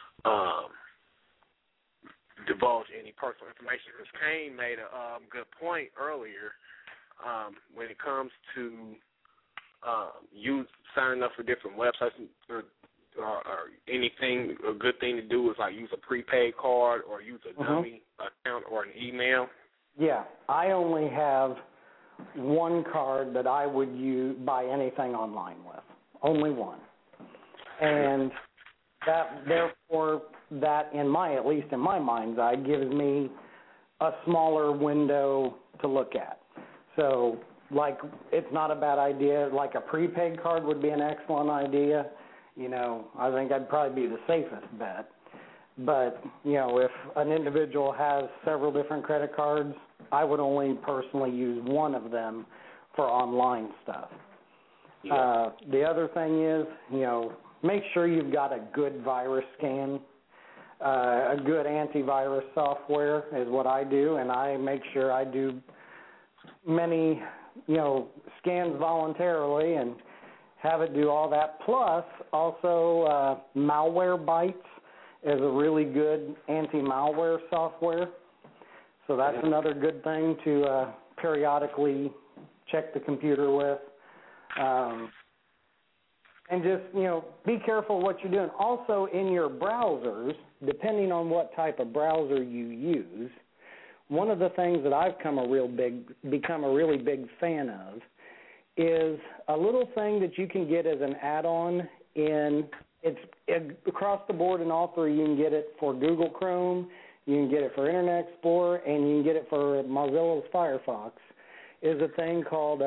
divulge any personal information? Because Kane made a good point earlier when it comes to you signing up for different websites or anything. A good thing to do is like use a prepaid card or use a dummy account or an email. Yeah, I only have one card that I would buy anything online with. Only one. And therefore, at least in my mind's eye, gives me a smaller window to look at. So, like, it's not a bad idea. Like a prepaid card would be an excellent idea. I think I'd probably be the safest bet. But, if an individual has several different credit cards, I would only personally use one of them for online stuff. Yeah. The other thing is, make sure you've got a good virus scan. A good antivirus software is what I do, and I make sure I do many, scans voluntarily and have it do all that. Plus, also, Malwarebytes is a really good anti-malware software. So that's another good thing to periodically check the computer with. And just, be careful what you're doing. Also, in your browsers, depending on what type of browser you use, one of the things that I've become a really big fan of is a little thing that you can get as an add-on it's across the board in all three. You can get it for Google Chrome, you can get it for Internet Explorer, and you can get it for Mozilla's Firefox, is a thing called,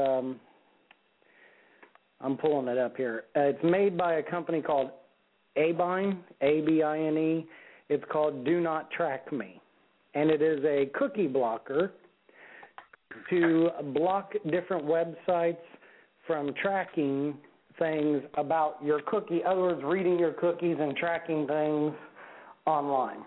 I'm pulling it up here. It's made by a company called Abine, A-B-I-N-E. It's called Do Not Track Me. And it is a cookie blocker to block different websites from tracking things about your cookie, in other words, reading your cookies and tracking things online.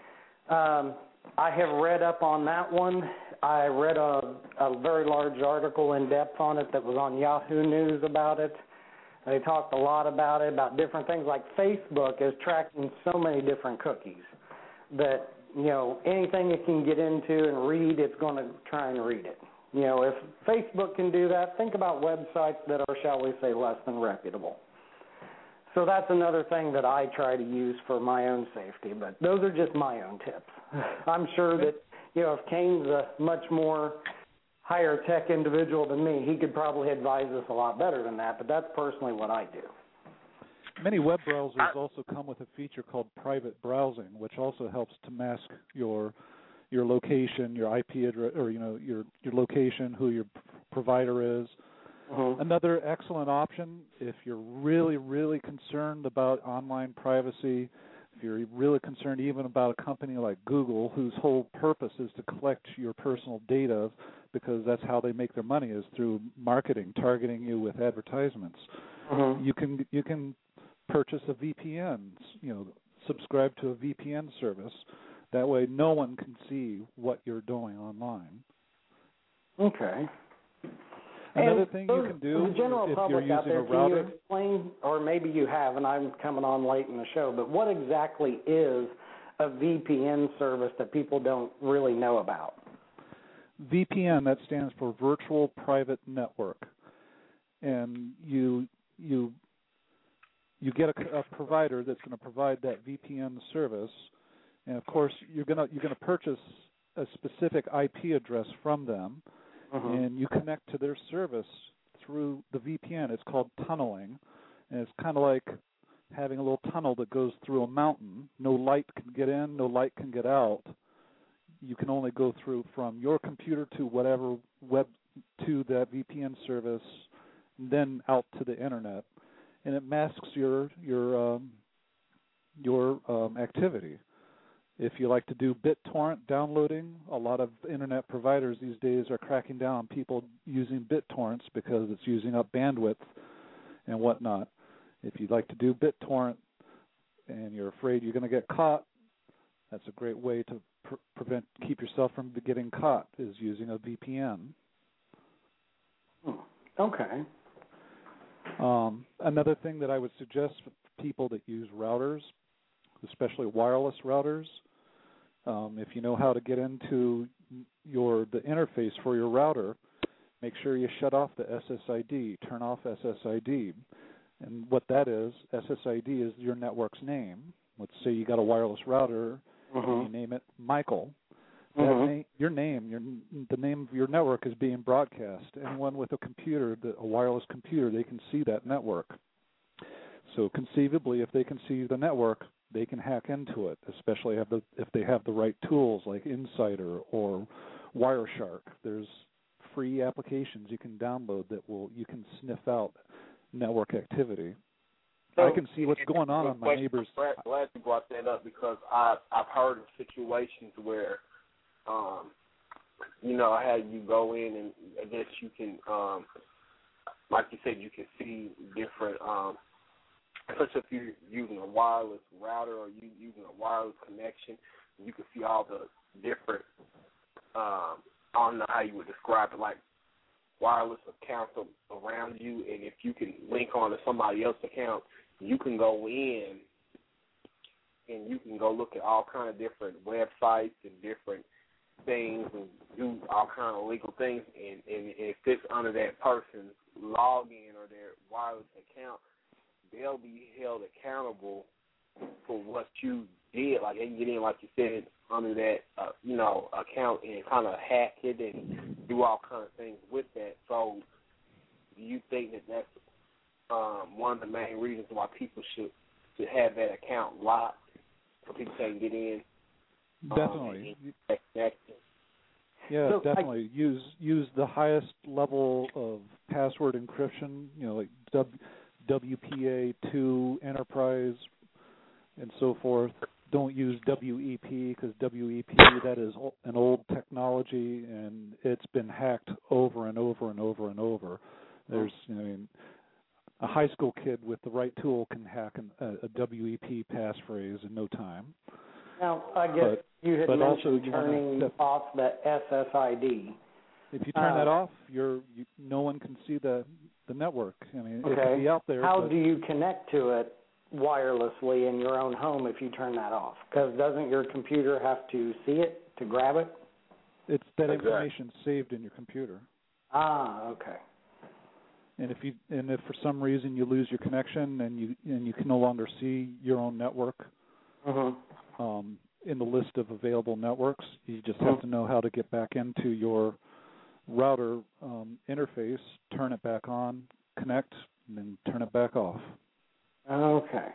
I have read up on that one. I read a very large article in depth on it that was on Yahoo News about it. They talked a lot about it, about different things, like Facebook is tracking so many different cookies that, anything it can get into and read, it's going to try and read it. If Facebook can do that, think about websites that are, shall we say, less than reputable. So that's another thing that I try to use for my own safety, but those are just my own tips. I'm sure that, if Kane's a much more higher tech individual than me, he could probably advise us a lot better than that, but that's personally what I do. Many web browsers also come with a feature called private browsing, which also helps to mask your location, your IP address, or your location, who your provider is. Another excellent option, if you're really, really concerned about online privacy, if you're really concerned even about a company like Google, whose whole purpose is to collect your personal data, because that's how they make their money, is through marketing, targeting you with advertisements. You can purchase a VPN, subscribe to a VPN service. That way no one can see what you're doing online. Okay. Another thing you can do the general if public you're out using there, a router. can you explain, or maybe you have, and I'm coming on late in the show, but what exactly is a VPN service that people don't really know about? VPN, that stands for Virtual Private Network. And you get a provider that's going to provide that VPN service, and of course you're going to purchase a specific IP address from them, and you connect to their service through the VPN. It's called tunneling, and it's kind of like having a little tunnel that goes through a mountain. No light can get in, no light can get out. You can only go through from your computer to whatever web to that VPN service, then out to the internet, and it masks your activity. If you like to do BitTorrent downloading, a lot of internet providers these days are cracking down on people using BitTorrents because it's using up bandwidth and whatnot. If you'd like to do BitTorrent and you're afraid you're going to get caught, that's a great way to keep yourself from getting caught, is using a VPN. Okay. Another thing that I would suggest for people that use routers, especially wireless routers, if you know how to get into the interface for your router, make sure you shut off the SSID, turn off SSID. And what that is, SSID is your network's name. Let's say you got a wireless router, and you name it Michael. That your name, the name of your network is being broadcast. Anyone with a computer, a wireless computer, they can see that network. So conceivably, if they can see the network, they can hack into it, especially if they have the right tools like Insider or Wireshark. There's free applications you can download that you can sniff out network activity. So, I can see what's going on my neighbor's. Glad you brought that up, because I've heard of situations where, I had you go in and I guess you can, like you said, you can see different. Especially if you're using a wireless router or you using a wireless connection, you can see all the different, I don't know how you would describe it, like wireless accounts around you, and if you can link on to somebody else's account, you can go in and you can go look at all kind of different websites and different things and do all kind of legal things, and if it's under that person's login or their wireless account, they'll be held accountable for what you did. Like, they can get in, like you said, under that, account and kind of hack it and do all kinds of things with that. So do you think that that's one of the main reasons why people should have that account locked so people can't get in? Definitely. Yeah, so definitely. Use the highest level of password encryption, like WPA2 Enterprise and so forth. Don't use WEP because WEP, that is an old technology, and it's been hacked over and over and over and over. There's, a high school kid with the right tool can hack a WEP passphrase in no time. Now, I guess you had mentioned turning off the SSID. If you turn that off, no one can see the network. It can be out there. How do you connect to it wirelessly in your own home if you turn that off? Because doesn't your computer have to see it to grab it? It's that information saved in your computer. Okay. And if for some reason you lose your connection and you can no longer see your own network in the list of available networks, you just have to know how to get back into your router interface, turn it back on, connect, and then turn it back off. Okay.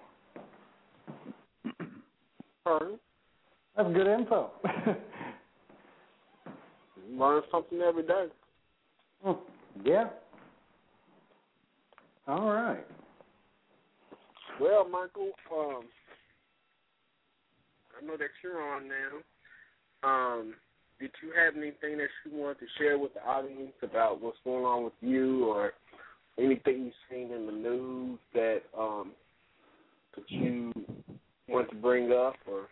That's good info. Learn something every day. Yeah. All right. Well, Michael, I know that you're on now. Did you have anything that you wanted to share with the audience about what's going on with you, or anything you've seen in the news that you want to bring up? Or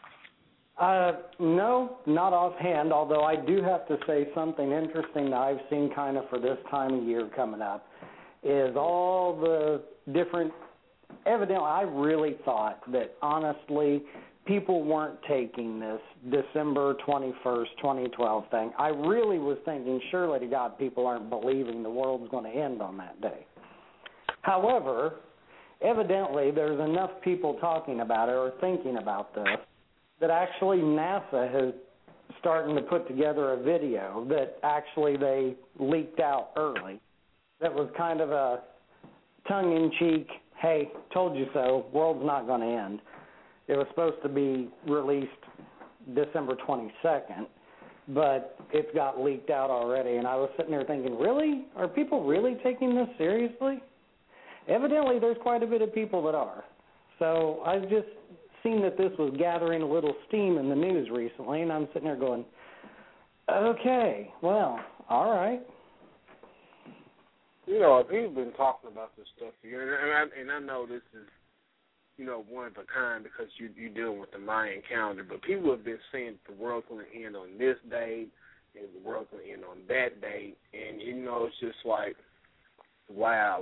no, not offhand, although I do have to say something interesting that I've seen kind of for this time of year coming up is all the different, evidently I really thought that honestly people weren't taking this December 21st, 2012 thing. I really was thinking, surely to God, people aren't believing the world's going to end on that day. However, evidently there's enough people talking about it or thinking about this that actually NASA has starting to put together a video that actually they leaked out early that was kind of a tongue-in-cheek, hey, told you so, world's not going to end. It was supposed to be released December 22nd, but it's got leaked out already. And I was sitting there thinking, really? Are people really taking this seriously? Evidently, there's quite a bit of people that are. So I've just seen that this was gathering a little steam in the news recently, and I'm sitting there going, okay, well, all right. People have been talking about this stuff here, and I know this is, one of a kind because you're dealing with the Mayan calendar, but people have been saying the world's going to end on this date, and the world's going to end on that date, and, it's just like, wow,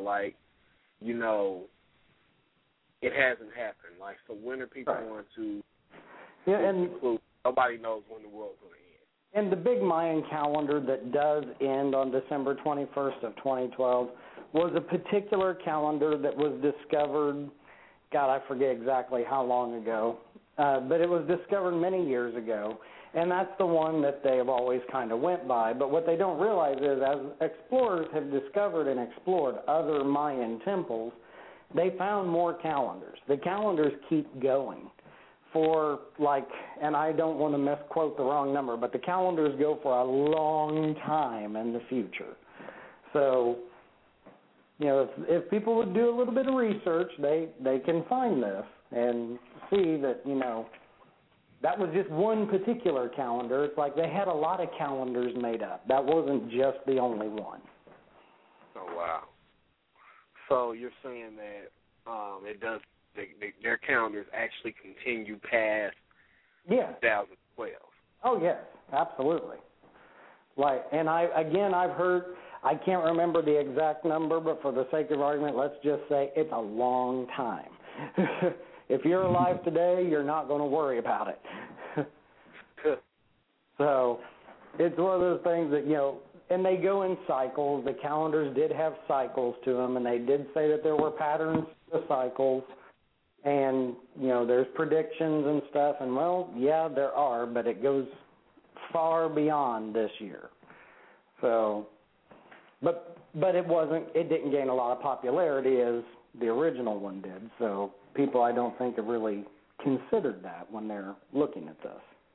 it hasn't happened. Like, so when are people going to conclude? Nobody knows when the world's going to end. And the big Mayan calendar that does end on December 21st of 2012 was a particular calendar that was discovered, God, I forget exactly how long ago, but it was discovered many years ago, and that's the one that they have always kind of went by. But what they don't realize is as explorers have discovered and explored other Mayan temples, they found more calendars. The calendars keep going for and I don't want to misquote the wrong number, but the calendars go for a long time in the future. So, if people would do a little bit of research, they can find this and see that, that was just one particular calendar. It's like they had a lot of calendars made up. That wasn't just the only one. Oh, wow. So you're saying that it does, their calendars actually continue past 2012. Oh, yes, absolutely. And I've heard, I can't remember the exact number, but for the sake of argument, let's just say it's a long time. If you're alive today, you're not going to worry about it. So it's one of those things that, and they go in cycles. The calendars did have cycles to them, and they did say that there were patterns to cycles. And, there's predictions and stuff, and, well, yeah, there are, but it goes far beyond this year. So, but it didn't gain a lot of popularity as the original one did. So people, I don't think, have really considered that when they're looking at this.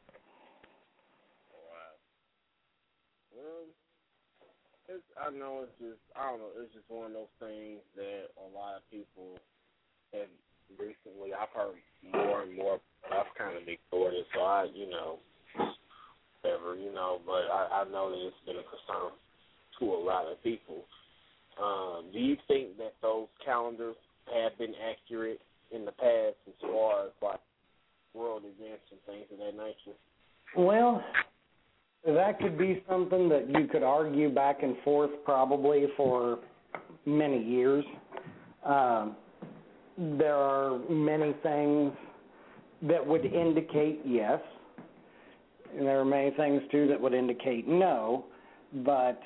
I know it's just one of those things that a lot of people have recently, I've heard more and more, I've kind of ignored it, so whatever, but I know that it's been a concern to a lot of people. Do you think that those calendars have been accurate in the past as far as, like, world events and things of that nature? Well, that could be something that you could argue back and forth probably for many years. There are many things that would indicate yes, and there are many things, too, that would indicate no. But,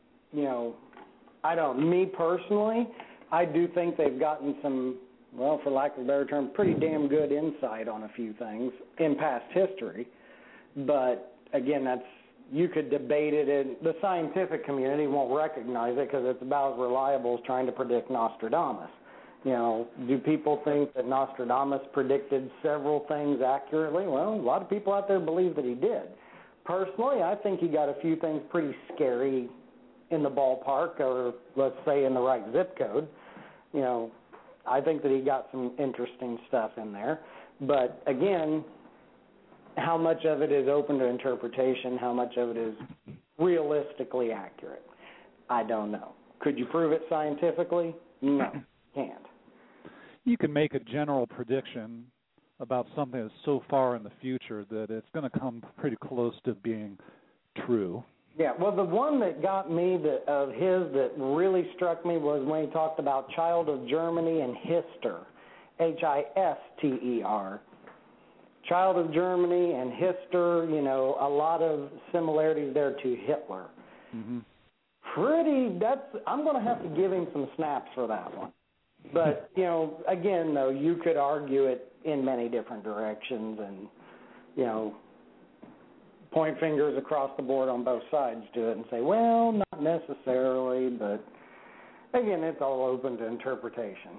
me personally, I do think they've gotten some, well, for lack of a better term, pretty damn good insight on a few things in past history. But, again, you could debate it, and the scientific community won't recognize it because it's about as reliable as trying to predict Nostradamus. Do people think that Nostradamus predicted several things accurately? Well, a lot of people out there believe that he did. Personally, I think he got a few things pretty scary in the ballpark, or let's say in the right zip code. I think that he got some interesting stuff in there. But, again, how much of it is open to interpretation, how much of it is realistically accurate, I don't know. Could you prove it scientifically? No, can't. You can make a general prediction about something that's so far in the future that it's going to come pretty close to being true. Yeah, well, the one that got me that really struck me was when he talked about Child of Germany and Hister, Hister. Child of Germany and Hister, a lot of similarities there to Hitler. Mm-hmm. I'm going to have to give him some snaps for that one. But, again, though, you could argue it in many different directions and, point fingers across the board on both sides to it and say, well, not necessarily, but, again, it's all open to interpretation.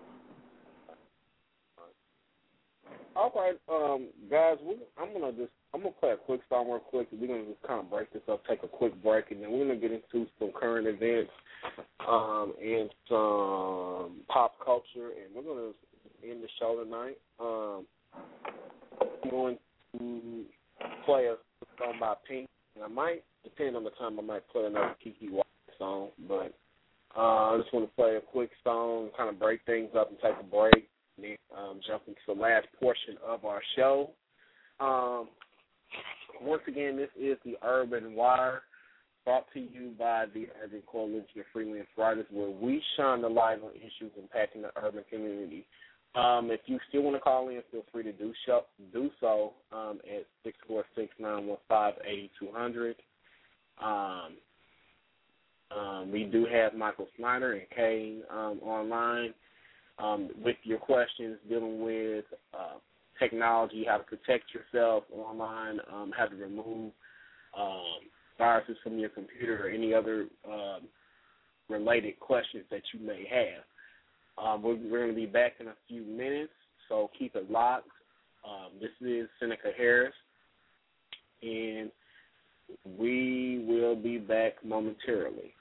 All right, guys, I'm gonna play a quick song real quick. We're gonna just kind of break this up, take a quick break, and then we're gonna get into some current events and some pop culture, and we're gonna end the show tonight. I'm going to play a song by Pink, and I might, depending on the time, I might play another Kiki White song, but I just want to play a quick song, kind of break things up and take a break. And then jump into the last portion of our show. Once again, this is the Urban Wire, brought to you by the Urban Coalition of Freelance Writers, where we shine the light on issues impacting the urban community. If you still want to call in, feel free to do so at 646-915-8200. We do have Michael Snyder and Kay online. With your questions dealing with technology, how to protect yourself online, how to remove viruses from your computer, or any other related questions that you may have. We're going to be back in a few minutes, so keep it locked. This is Seneca Harris, and we will be back momentarily.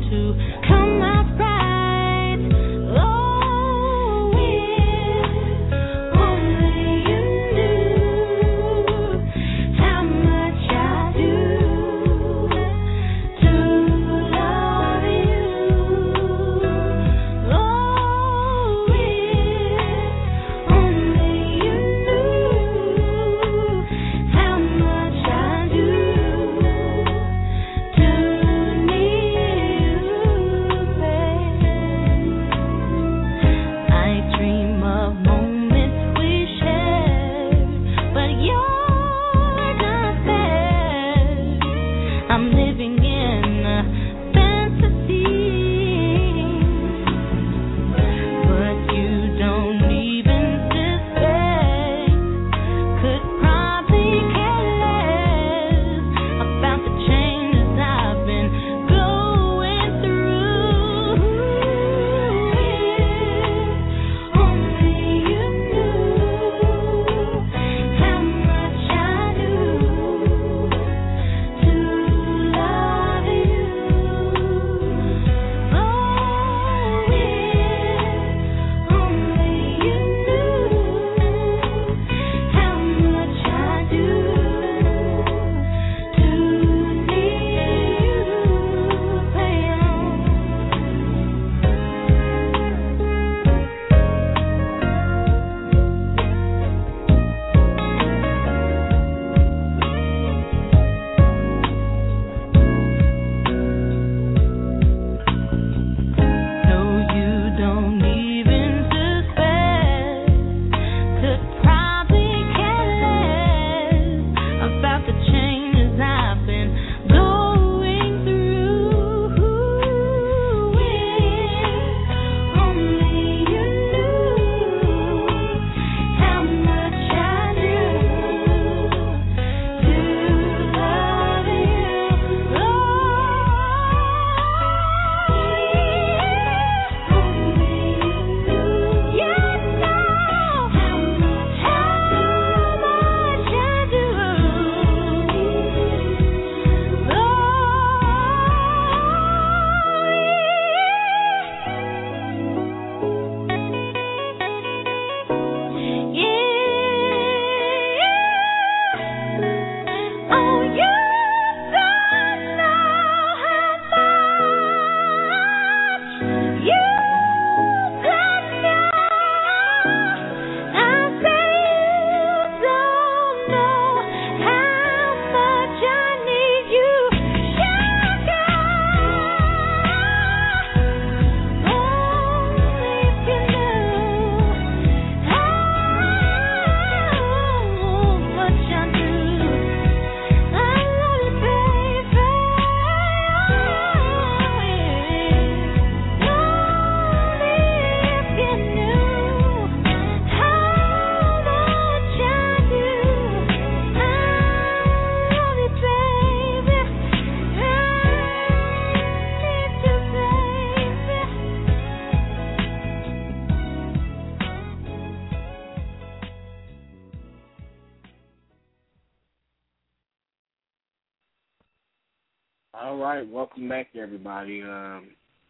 All right, welcome back, everybody. The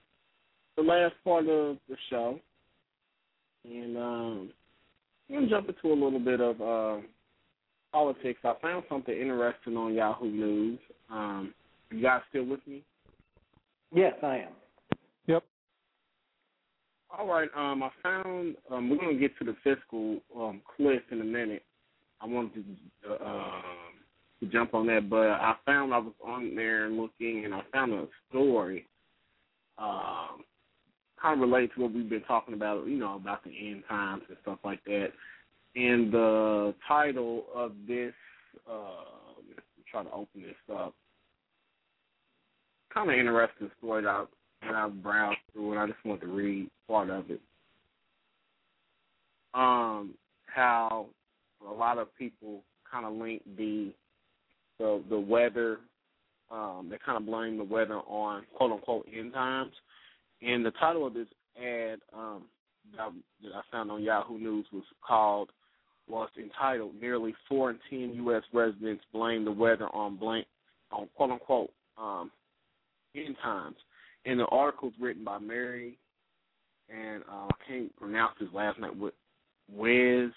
last part of the show, and I'm going to jump into a little bit of politics. I found something interesting on Yahoo News. You guys still with me? Yes, I am. Yep. All right, I found, we're going to get to the fiscal cliff in a minute. I wanted to jump on that, but I found I was on there looking, and I found a story kind of related to what we've been talking about, you know, about the end times and stuff like that. And the title of this, I'm trying to open this up, kind of interesting story that I've browsed through, and I just want to read part of it. How a lot of people kind of link the weather, they kind of blame the weather on quote-unquote end times. And the title of this ad that I found on Yahoo News was entitled, "Nearly 4 in 10 U.S. residents blame the weather on quote-unquote end times." And the article's written by Mary, and I can't pronounce his last name, Wisniewski,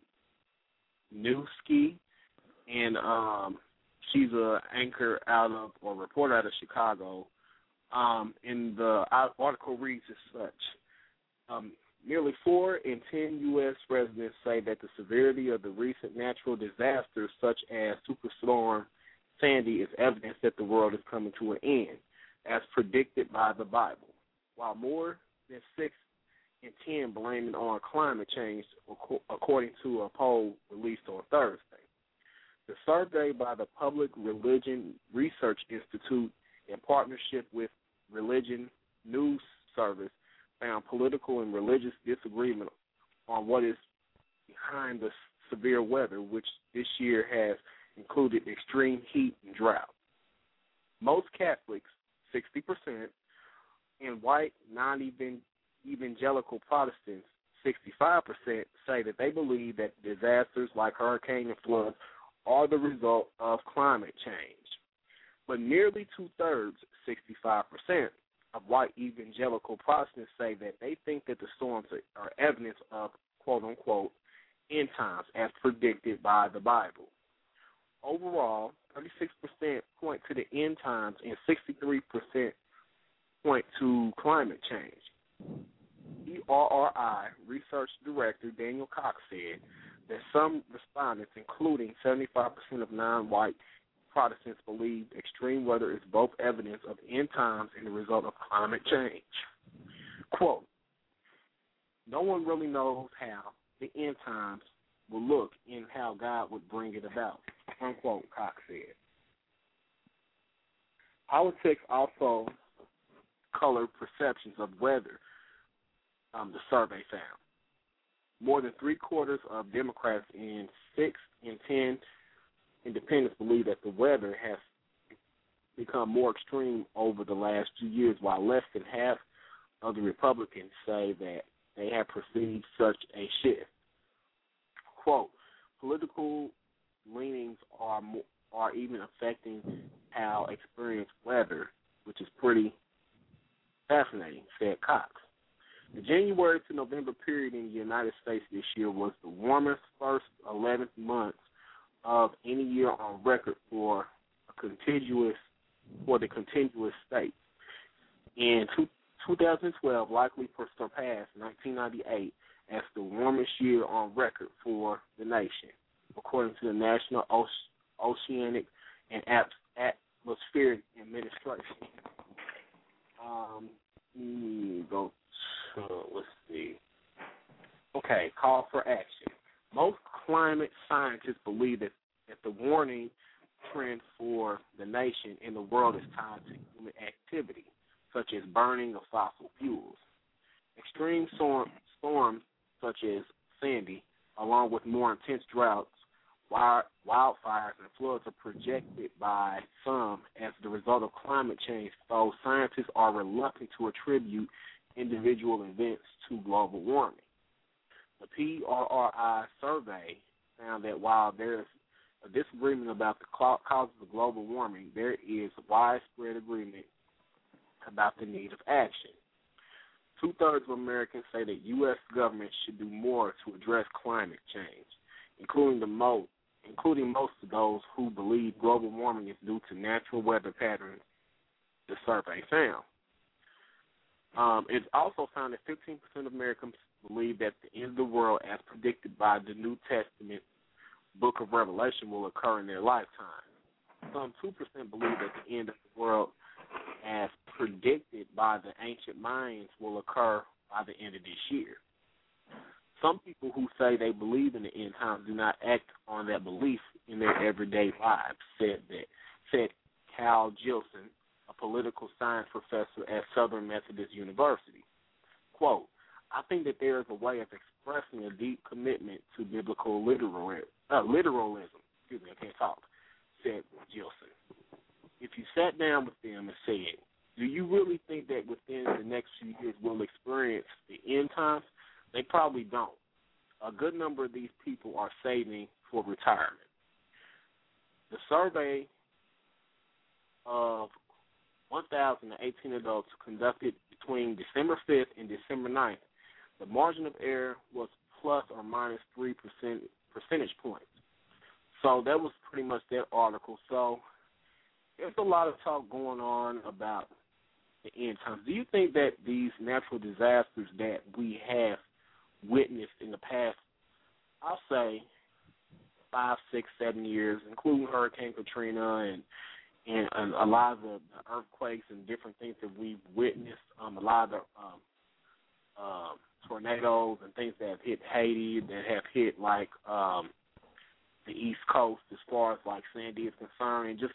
and she's a anchor reporter out of Chicago. And the article reads as such. Nearly 4 in 10 U.S. residents say that the severity of the recent natural disasters, such as Superstorm Sandy, is evidence that the world is coming to an end, as predicted by the Bible, while more than 6 in 10 blame it on climate change, according to a poll released on Thursday. The survey by the Public Religion Research Institute in partnership with Religion News Service found political and religious disagreement on what is behind the severe weather, which this year has included extreme heat and drought. Most Catholics, 60%, and white non-evangelical Protestants, 65%, say that they believe that disasters like hurricane and floods are the result of climate change. But nearly two-thirds, 65%, of white evangelical Protestants say that they think that the storms are evidence of, quote-unquote, end times as predicted by the Bible. Overall, 36% point to the end times and 63% point to climate change. ERRI Research Director Daniel Cox said that some respondents, including 75% of non-white Protestants, believe extreme weather is both evidence of end times and the result of climate change. Quote, no one really knows how the end times will look and how God would bring it about, unquote, Cox said. Politics also color perceptions of weather, the survey found. More than 3/4 of Democrats and 6 in 10 independents believe that the weather has become more extreme over the last 2 years, while less than half of the Republicans say that they have perceived such a shift. Quote, political leanings are even affecting how experienced weather, which is pretty fascinating, said Cox. The January to November period in the United States this year was the warmest first 11 months of any year on record for the contiguous states. In 2012 likely surpassed 1998 as the warmest year on record for the nation, according to the National Oceanic and Atmospheric Administration. Let's see. Okay, call for action. Most climate scientists believe that the warning trend for the nation and the world is tied to human activity, such as burning of fossil fuels. Extreme storms such as Sandy, along with more intense droughts, wildfires, and floods are projected by some as the result of climate change, though scientists are reluctant to attribute individual events to global warming. The PRRI survey found that while there is a disagreement about the causes of global warming, there is widespread agreement about the need of action. 2/3 of Americans say that U.S. government should do more to address climate change, including most of those who believe global warming is due to natural weather patterns, the survey found. It's also found that 15% of Americans believe that the end of the world, as predicted by the New Testament book of Revelation, will occur in their lifetime. Some 2% believe that the end of the world, as predicted by the ancient Mayans, will occur by the end of this year. Some people who say they believe in the end times do not act on that belief in their everyday lives, said Cal Gilson, a political science professor at Southern Methodist University. Quote, I think that there is a way of expressing a deep commitment to biblical literalism. Excuse me, I can't talk, said Gilson. If you sat down with them and said, do you really think that within the next few years we'll experience the end times? They probably don't. A good number of these people are saving for retirement. The survey of 1,018 adults conducted between December 5th and December 9th. The margin of error was plus or minus 3 percentage points. So that was pretty much that article. So there's a lot of talk going on about the end times. Do you think that these natural disasters that we have witnessed in the past, I'll say 5, 6, 7 years, including Hurricane Katrina and a lot of the earthquakes and different things that we've witnessed, a lot of the tornadoes and things that have hit Haiti, that have hit like the East Coast as far as like Sandy is concerned, and just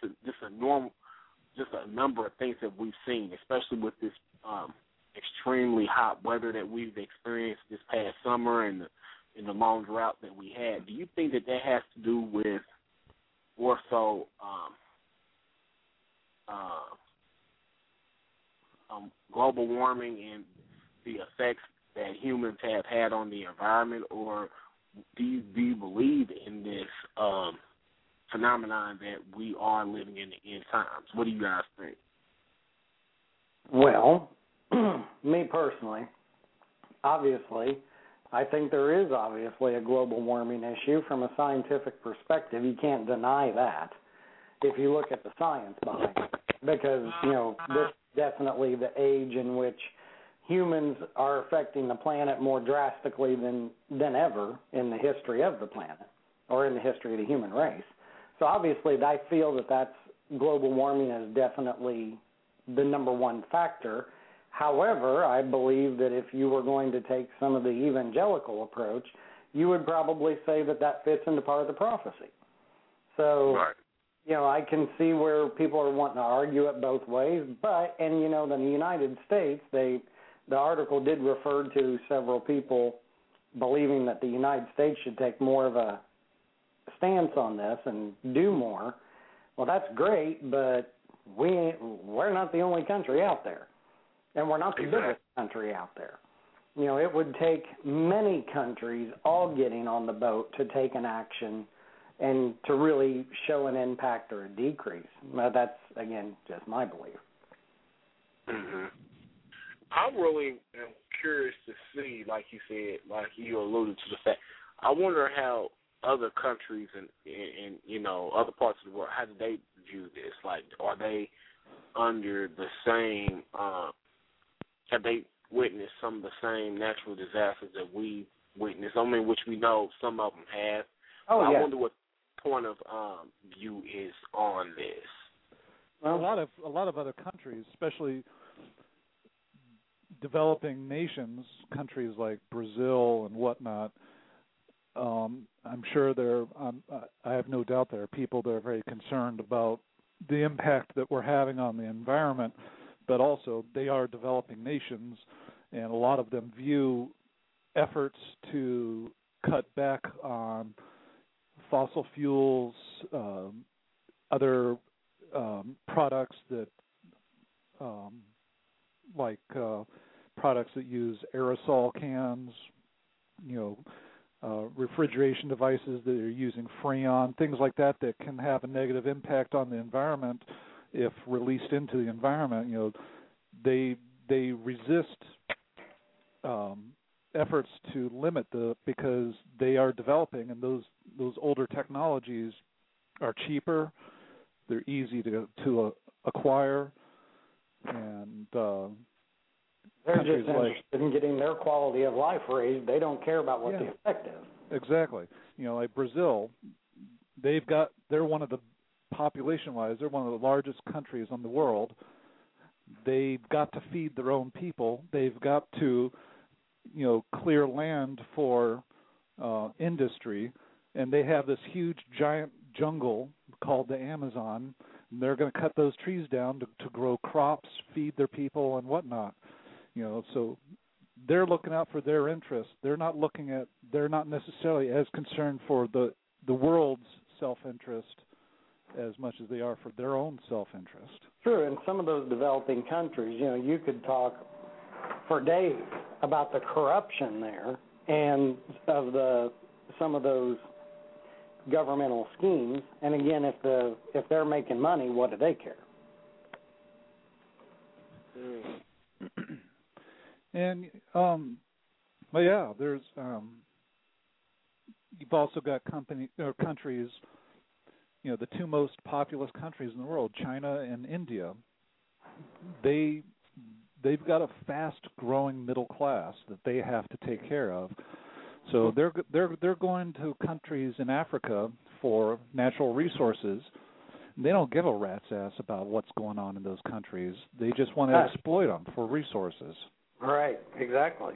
a number of things that we've seen, especially with this extremely hot weather that we've experienced this past summer and the long drought that we had. Do you think that has to do with more so global warming and the effects that humans have had on the environment, or do you believe in this phenomenon that we are living in the end times? What do you guys think? Well, me personally, obviously, I think there is obviously a global warming issue from a scientific perspective. You can't deny that if you look at the science behind it, because, this is definitely the age in which humans are affecting the planet more drastically than ever in the history of the planet or in the history of the human race. So obviously I feel that global warming is definitely the number one factor. However, I believe that if you were going to take some of the evangelical approach, you would probably say that fits into part of the prophecy. So, right. I can see where people are wanting to argue it both ways, but, in the United States, the article did refer to several people believing that the United States should take more of a stance on this and do more. Well, that's great, but we're not the only country out there, and we're not the biggest country out there. It would take many countries all getting on the boat to take an action and to really show an impact or a decrease. That's, again, just my belief. Mm-hmm. I really am curious to see, like you said, like you alluded to the fact, I wonder how other countries and other parts of the world, how do they view this? Like, are they under the same, have they witnessed some of the same natural disasters that we witnessed? I mean, which we know some of them have. Oh, yeah. I wonder what point of view is on this. Well, a lot of other countries, especially developing nations, countries like Brazil and whatnot, I'm sure I have no doubt there are people that are very concerned about the impact that we're having on the environment, but also they are developing nations, and a lot of them view efforts to cut back on fossil fuels, other products that like products that use aerosol cans, refrigeration devices that are using Freon, things like that can have a negative impact on the environment if released into the environment. They resist efforts to limit because they are developing, and those older technologies are cheaper, they're easy to acquire, and they're just interested in getting their quality of life raised. They don't care about what the effect is. Exactly. Like Brazil, they're one of the, population-wise, they're one of the largest countries in the world. They've got to feed their own people. They've got to, clear land for industry, and they have this huge, giant jungle called the Amazon. And they're going to cut those trees down to grow crops, feed their people, and whatnot. So they're looking out for their interests. They're not necessarily as concerned for the world's self-interest as much as they are for their own self-interest. True, in some of those developing countries, you could talk for days about the corruption there and of some of those governmental schemes. And again, if they're making money, what do they care? And but yeah, there's you've also got countries, you know, the two most populous countries in the world, China and India. They've got a fast-growing middle class that they have to take care of. So they're going to countries in Africa for natural resources. They don't give a rat's ass about what's going on in those countries. They just want to exploit them for resources. Right, exactly.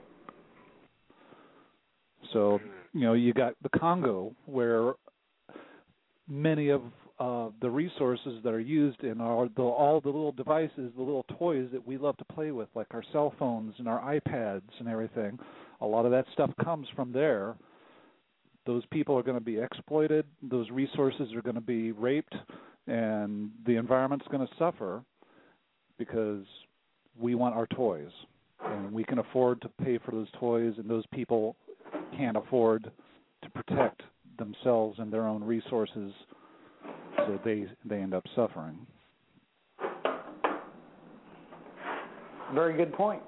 So, you know, you got the Congo, where many of the resources that are used in all the little devices, the little toys that we love to play with, like our cell phones and our iPads and everything, a lot of that stuff comes from there. Those people are going to be exploited. Those resources are going to be raped, and the environment's going to suffer because we want our toys, and we can afford to pay for those toys, and those people can't afford to protect themselves and their own resources, so they end up suffering. Very good point.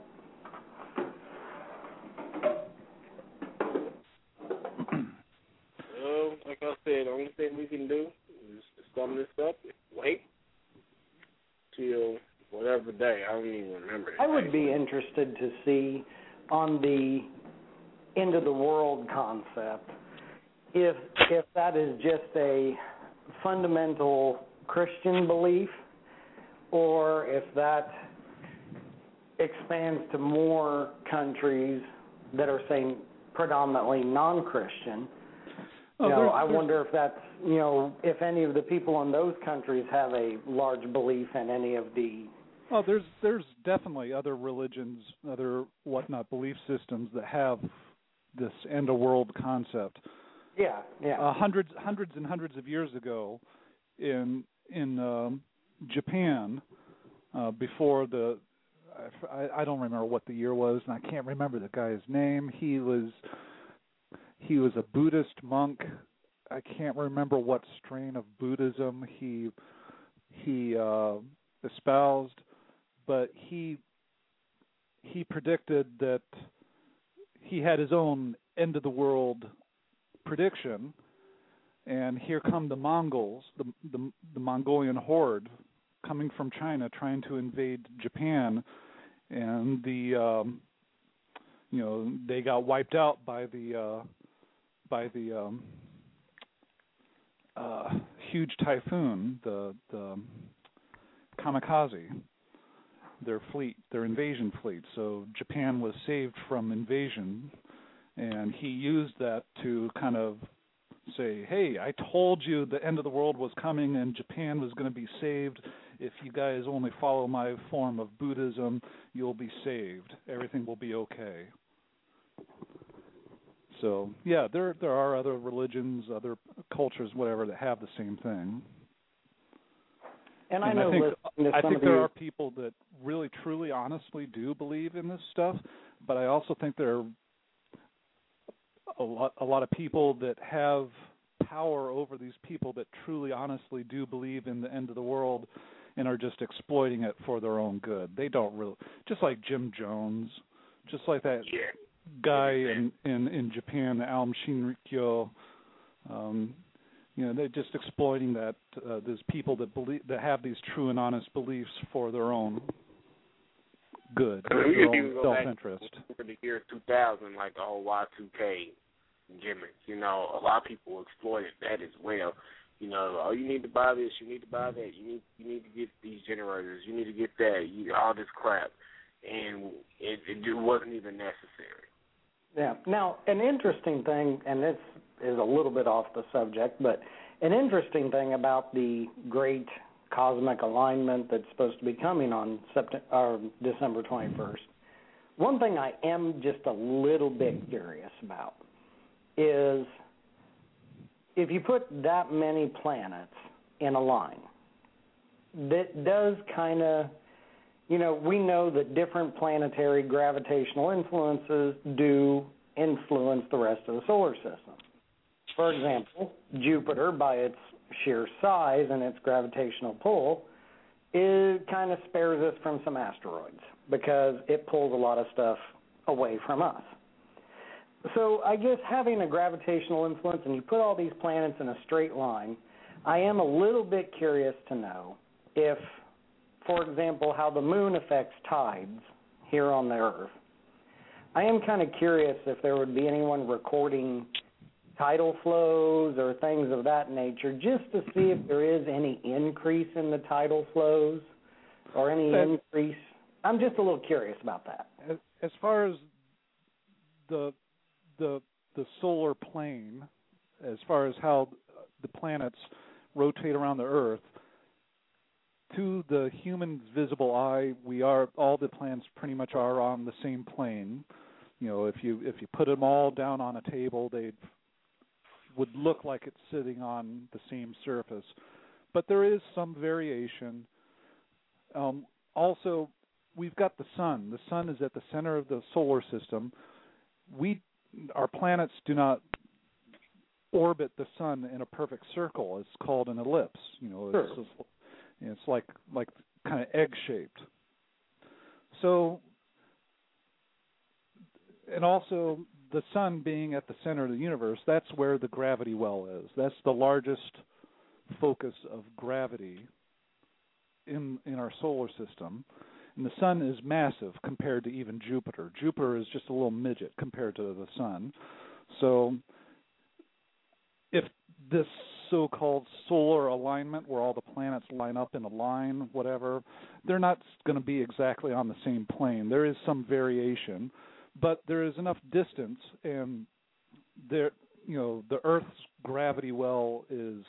Well, like I said, the only thing we can do is to sum this up and wait till whatever day. I don't even remember. I would be interested to see on the end of the world concept if that is just a fundamental Christian belief, or if that expands to more countries that are saying predominantly non-Christian. I wonder if that's, if any of the people in those countries have a large belief in any of the... Well, there's definitely other religions, other whatnot belief systems that have this end of world concept. Yeah. Hundreds and hundreds of years ago, in Japan, before I don't remember what the year was, and I can't remember the guy's name. He was a Buddhist monk. I can't remember what strain of Buddhism he espoused, but he predicted that he had his own end of the world prediction, and here come the Mongols, the Mongolian horde coming from China trying to invade Japan, and they got wiped out by the huge typhoon, the kamikaze, their invasion fleet. So Japan was saved from invasion, and he used that to kind of say, hey, I told you the end of the world was coming and Japan was going to be saved. If you guys only follow my form of Buddhism, you'll be saved. Everything will be okay. So, yeah, there are other religions, other cultures, whatever, that have the same thing. And I think there are people that really, truly, honestly do believe in this stuff, but I also think there are a lot of people that have power over these people that truly, honestly do believe in the end of the world and are just exploiting it for their own good. They don't really, just like Jim Jones, just like that guy in Japan, Aum Shinrikyo. They're just exploiting that these people that have these true and honest beliefs for their own good, their own self-interest. For the year 2000, like the whole Y2K gimmick, a lot of people exploited that as well. Oh, you need to buy this, you need to buy that, you need to get these generators, you need to get that, all this crap, and it wasn't even necessary. Yeah. Now, an interesting thing, and this is a little bit off the subject, but an interesting thing about the great cosmic alignment that's supposed to be coming on December 21st, one thing I am just a little bit curious about is if you put that many planets in a line, that does kind of, we know that different planetary gravitational influences do influence the rest of the solar system. For example, Jupiter, by its sheer size and its gravitational pull, it kind of spares us from some asteroids because it pulls a lot of stuff away from us. So I guess having a gravitational influence, and you put all these planets in a straight line, I am a little bit curious to know if, for example, how the moon affects tides here on the Earth. I am kind of curious if there would be anyone recording tidal flows or things of that nature, just to see if there is any increase in the tidal flows or any increase. I'm just a little curious about that. As far as the solar plane, as far as how the planets rotate around the Earth, to the human's visible eye, all the planets pretty much are on the same plane. If you put them all down on a table, they would look like it's sitting on the same surface. But there is some variation. Also, we've got the sun. The sun is at the center of the solar system. Our planets do not orbit the sun in a perfect circle. It's called an ellipse. It's like kind of egg-shaped. So, and also the sun being at the center of the universe, that's where the gravity well is. That's the largest focus of gravity in our solar system. And the sun is massive compared to even Jupiter. Jupiter is just a little midget compared to the sun. So if this so-called solar alignment, where all the planets line up in a line, whatever, they're not going to be exactly on the same plane. There is some variation, but there is enough distance, and the Earth's gravity well is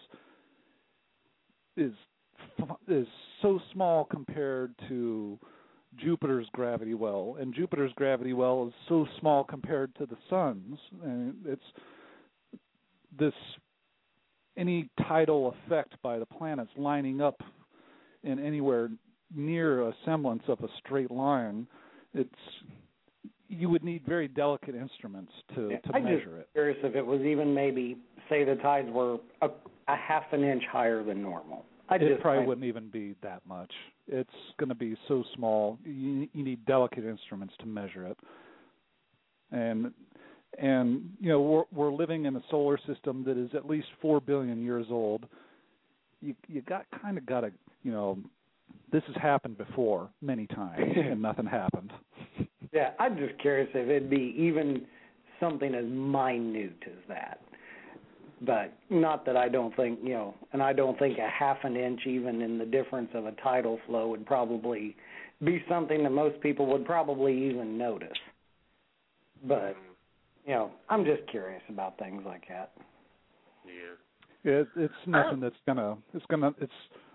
so small compared to Jupiter's gravity well, and Jupiter's gravity well is so small compared to the sun's, and it's this. Any tidal effect by the planets lining up in anywhere near a semblance of a straight line, you would need very delicate instruments to measure it. I'm just curious if it was even maybe, say the tides were a half an inch higher than normal. It probably wouldn't even be that much. It's going to be so small. You need delicate instruments to measure it. And we're living in a solar system that is at least 4 billion years old. You got to this has happened before many times and nothing happened. Yeah, I'm just curious if it'd be even something as minute as that. But not that I don't think, and I don't think a half an inch even in the difference of a tidal flow would probably be something that most people would probably even notice. But I'm just curious about things like that. Yeah. It's nothing it's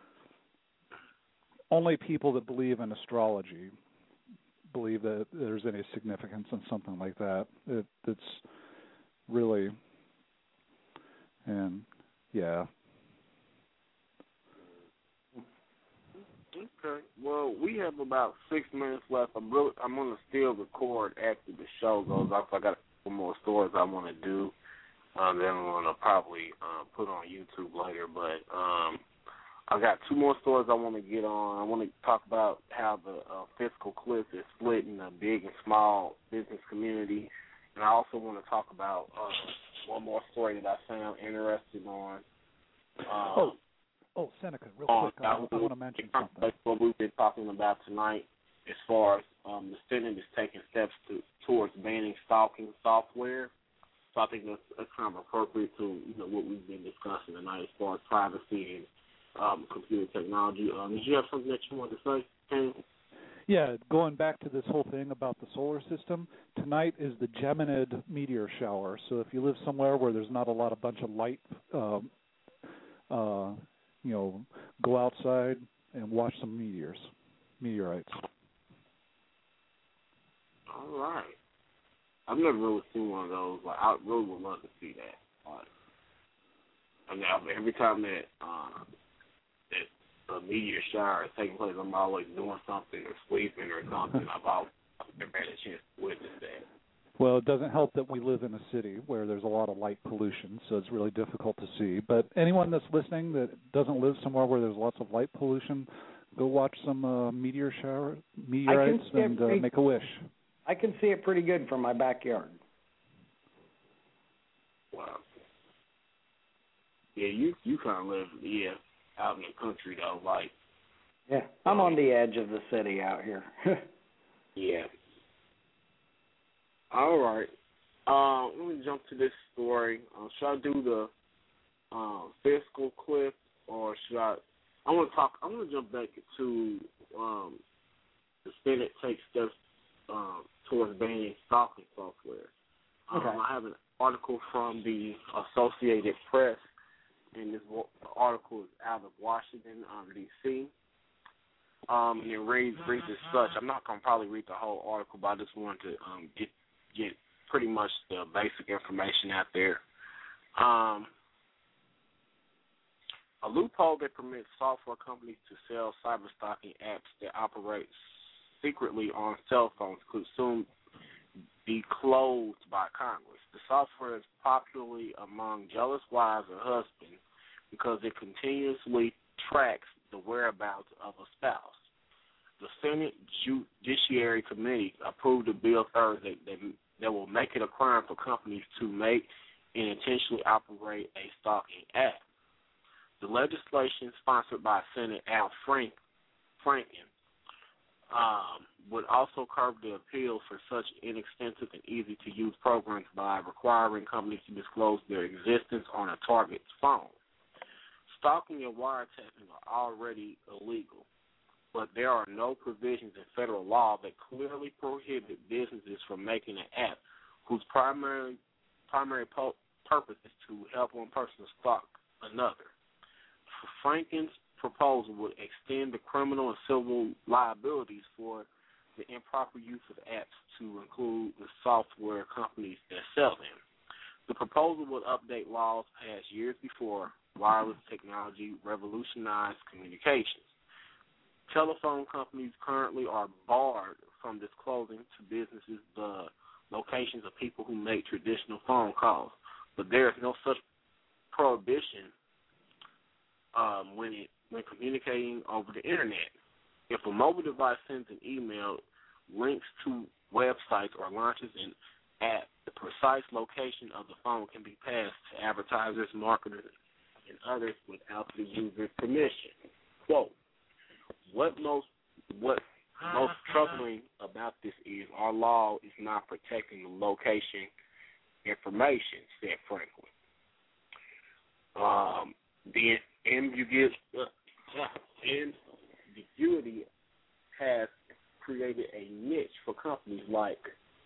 only people that believe in astrology believe that there's any significance in something like that. It's really, and yeah. Okay. Well, we have about 6 minutes left. I'm going to still record after the show goes off. I got a couple more stories I want to do. Then I'm going to probably put on YouTube later. But I got 2 more stories I want to get on. I want to talk about how the fiscal cliff is splitting the big and small business community. And I also want to talk about one more story that I found interesting on. Seneca, real quick, I want to mention something. What we've been talking about tonight, as far as the Senate is taking steps towards banning stalking software. So I think that's kind of appropriate to what we've been discussing tonight as far as privacy and computer technology. Did you have something that you wanted to say, Ken? Yeah, going back to this whole thing about the solar system, tonight is the Geminid meteor shower. So if you live somewhere where there's not a bunch of light, go outside and watch some meteorites. All right. I've never really seen one of those. Like, I really would love to see that. Every time that a meteor shower is taking place, I'm always doing something or sleeping or something. I've always never had a chance to witness that. Well, it doesn't help that we live in a city where there's a lot of light pollution, so it's really difficult to see. But anyone that's listening that doesn't live somewhere where there's lots of light pollution, Go watch some meteorites and make a wish. I can see it pretty good from my backyard. Wow. Yeah, you kind of live out in the country though, like. Yeah, I'm on the edge of the city out here. Yeah. All right. Let me jump to this story. Should I do the fiscal clip, or should I? I want to jump back to the Senate takes steps towards banning stalking software. Okay. I have an article from the Associated Press, and this article is out of Washington, D.C. And it reads as such. I'm not going to probably read the whole article, but I just wanted to get pretty much the basic information out there. A loophole that permits software companies to sell cyberstalking apps that operate secretly on cell phones could soon be closed by Congress. The software is popularly among jealous wives or husbands because it continuously tracks the whereabouts of a spouse. The Senate Judiciary Committee approved a bill Thursday that will make it a crime for companies to make and intentionally operate a stalking app. The legislation, sponsored by Senator Al Franken, would also curb the appeal for such inexpensive and easy-to-use programs by requiring companies to disclose their existence on a target's phone. Stalking and wiretapping are already illegal, but there are no provisions in federal law that clearly prohibit businesses from making an app whose primary purpose is to help one person stalk another. Franken's proposal would extend the criminal and civil liabilities for the improper use of apps to include the software companies that sell them. The proposal would update laws passed years before wireless technology revolutionized communications. Telephone companies currently are barred from disclosing to businesses the locations of people who make traditional phone calls, but there is no such prohibition when communicating over the Internet. If a mobile device sends an email, links to websites, or launches an app, the precise location of the phone can be passed to advertisers, marketers, and others without the user's permission. Quote, What most troubling about this is our law is not protecting the location information, said Franklin. The ambiguity has created a niche for companies like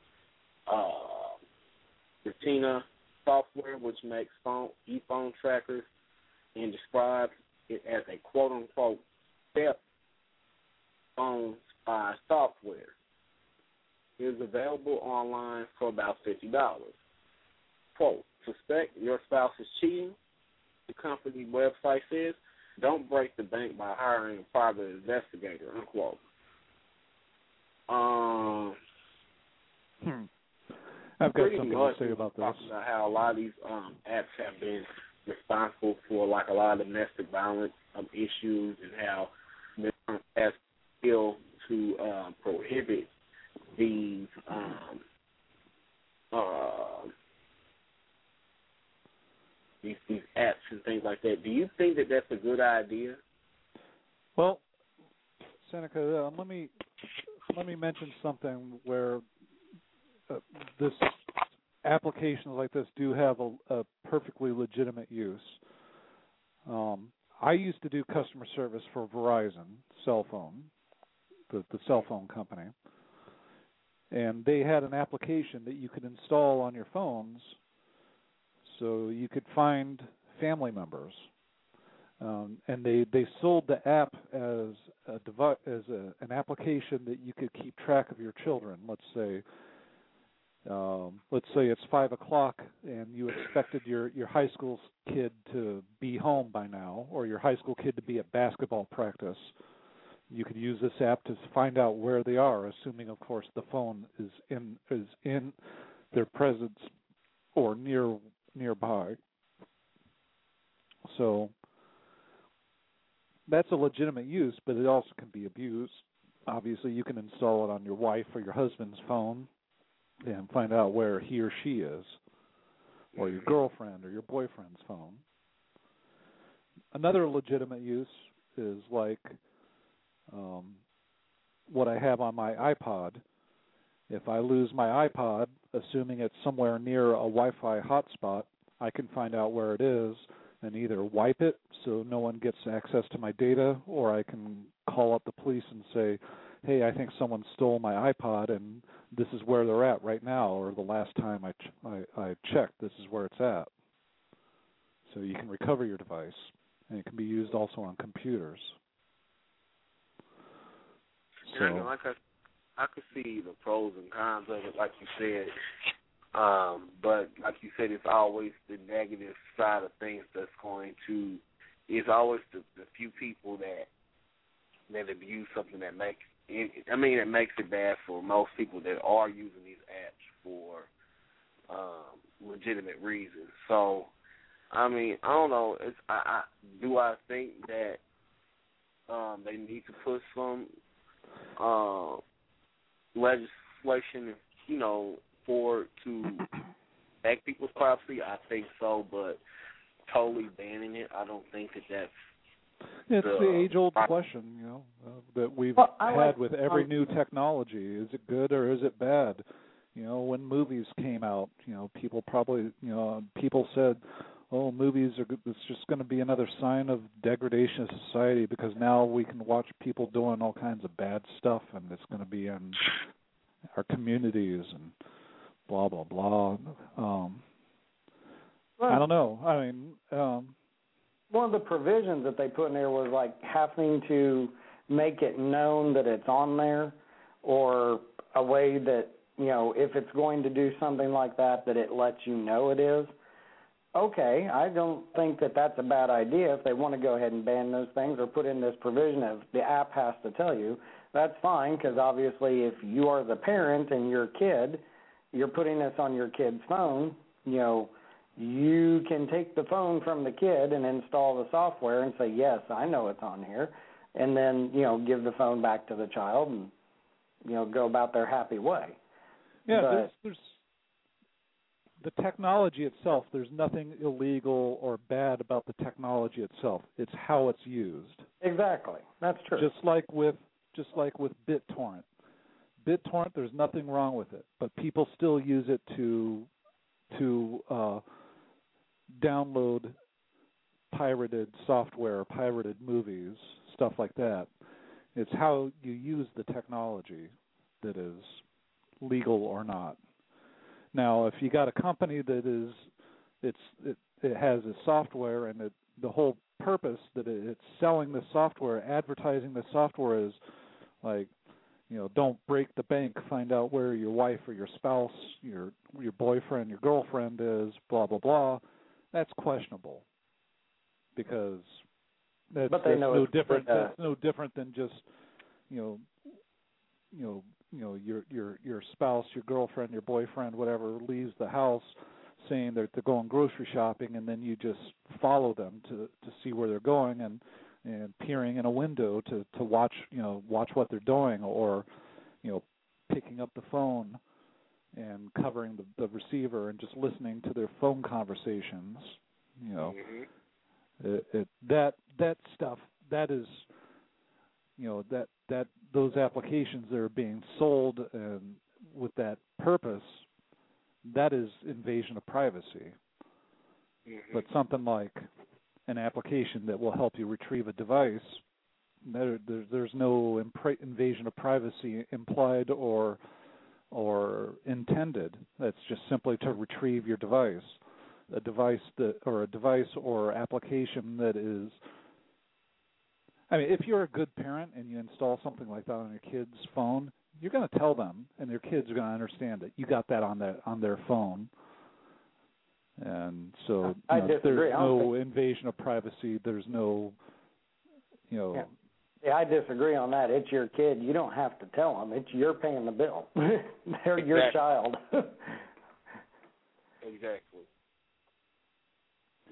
Retina Software, which makes e-phone trackers and describes it as a quote-unquote step phone spy software. It is available online for about $50. Quote, suspect your spouse is cheating? The company website says, don't break the bank by hiring a private investigator, unquote. I've got something to say about this. About how a lot of these apps have been responsible for like a lot of domestic violence issues, and how they're as ill to prohibit these apps and things like that. Do you think that that's a good idea? Well, Seneca, let me mention something where this applications like this do have a perfectly legitimate use. I used to do customer service for Verizon cell phone, the cell phone company, and they had an application that you could install on your phones so you could find family members. And they sold the app as an application that you could keep track of your children. Let's say it's 5 o'clock and you expected your high school kid to be home by now, or your high school kid to be at basketball practice. You could use this app to find out where they are, assuming, of course, the phone is in their presence or nearby. So that's a legitimate use, but it also can be abused. Obviously, you can install it on your wife or your husband's phone and find out where he or she is, or your girlfriend or your boyfriend's phone. Another legitimate use is like what I have on my iPod. If I lose my iPod, assuming it's somewhere near a Wi-Fi hotspot, I can find out where it is and either wipe it so no one gets access to my data, or I can call up the police and say, hey, I think someone stole my iPod and this is where they're at right now, or the last time I checked, this is where it's at. So you can recover your device, and it can be used also on computers. So, and I could see the pros and cons of it, like you said. But like you said, it's always the negative side of things that's going to. It's always the few people that abuse something that makes it. I mean, it makes it bad for most people that are using these apps for legitimate reasons. So, I mean, I don't know. I think that they need to put some legislation, to protect people's privacy? I think so, but totally banning it, I don't think that's. It's the age-old question, that we've had with every new technology. Is it good or is it bad? When movies came out, people probably, people said, oh, movies are good. It's just going to be another sign of degradation of society because now we can watch people doing all kinds of bad stuff, and it's going to be in our communities and blah, blah, blah. I don't know. I mean, one of the provisions that they put in there was like having to make it known that it's on there, or a way that, if it's going to do something like that it lets you know it is. Okay, I don't think that that's a bad idea. If they want to go ahead and ban those things or put in this provision of the app has to tell you, that's fine, because obviously if you are the parent and your kid, you're putting this on your kid's phone, you can take the phone from the kid and install the software and say, yes, I know it's on here, and then, give the phone back to the child and, go about their happy way. Yeah, there's the technology itself, there's nothing illegal or bad about the technology itself. It's how it's used. Exactly. That's true. Just like with BitTorrent. BitTorrent, there's nothing wrong with it, but people still use it to download pirated software, pirated movies, stuff like that. It's how you use the technology that is legal or not. Now, if you got a company that it has a software, and the whole purpose that it's selling the software, advertising the software is like, don't break the bank, find out where your wife or your spouse, your boyfriend, your girlfriend is, blah, blah, blah, that's questionable, because that's no different. That's no different than just, your spouse, your girlfriend, your boyfriend, whatever, leaves the house saying that they're going grocery shopping, and then you just follow them to see where they're going and peering in a window to watch what they're doing, or picking up the phone and covering the receiver and just listening to their phone conversations. That stuff, that is, that those applications that are being sold and with that purpose, that is invasion of privacy. But something like an application that will help you retrieve a device, there's no invasion of privacy implied or intended. That's just simply to retrieve your device. A device or application that is. I mean, if you're a good parent and you install something like that on your kid's phone, you're going to tell them, and their kids are going to understand that you got that on their phone. And so there's no invasion of privacy. There's no, Yeah, I disagree on that. It's your kid. You don't have to tell them. You're paying the bill. They're your child. Exactly.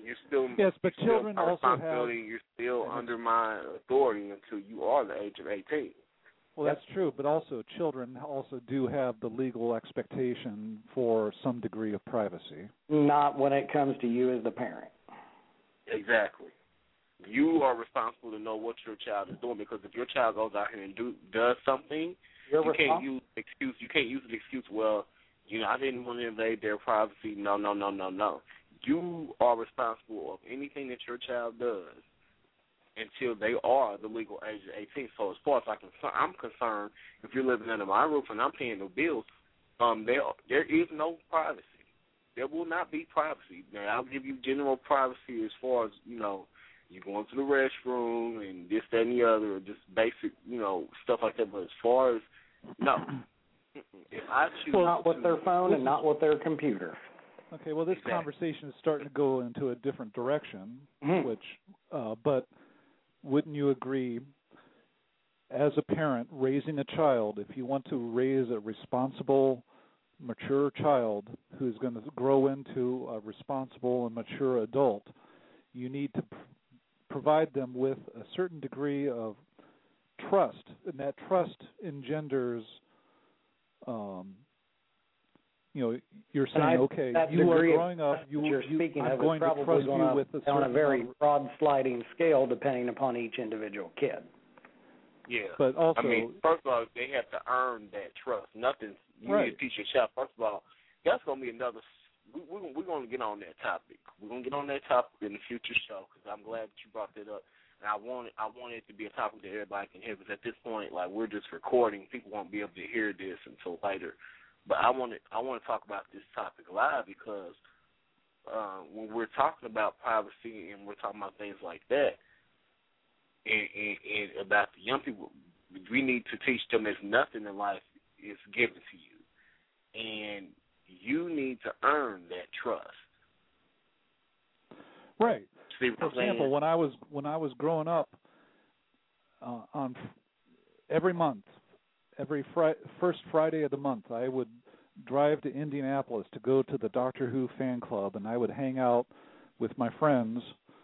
You're still yes, but you're children still also have. You're still under my authority until you are the age of 18. Well, that's true, but also children also do have the legal expectation for some degree of privacy. Not when it comes to you as the parent. Exactly. You are responsible to know what your child is doing, because if your child goes out here and does something, you can't use the excuse. You can't use the excuse. Well, I didn't want to invade their privacy. No. You are responsible of anything that your child does until they are the legal age of 18. So as far as I'm concerned, if you're living under my roof and I'm paying the bills, there is no privacy. There will not be privacy. Now, I'll give you general privacy as far as, you going to the restroom and this, that, and the other, or just basic, stuff like that. But as far as, no. If I choose not with their phone and not with their computer. Okay, well, this conversation is starting to go into a different direction, which, but wouldn't you agree, as a parent raising a child, if you want to raise a responsible, mature child who's going to grow into a responsible and mature adult, you need to provide them with a certain degree of trust, and that trust engenders, you're saying, okay, you are growing up. You're speaking I'm of going to trust you with a on a certain very broad sliding scale, depending upon each individual kid. Yeah, but also, first of all, they have to earn that trust. Nothing. You need to teach your child. First of all, that's going to be another. We're going to get on that topic. We're going to get on that topic in the future show, because I'm glad that you brought that up. And I want it to be a topic that everybody can hear, because at this point, we're just recording. People won't be able to hear this until later. But I want to talk about this topic live, because when we're talking about privacy and we're talking about things like that, and about the young people, we need to teach them that nothing in life is given to you, and you need to earn that trust. Right. See what For I'm saying? example, when I was growing up, on every month, every first Friday of the month, I would drive to Indianapolis to go to the Doctor Who fan club, and I would hang out with my friends.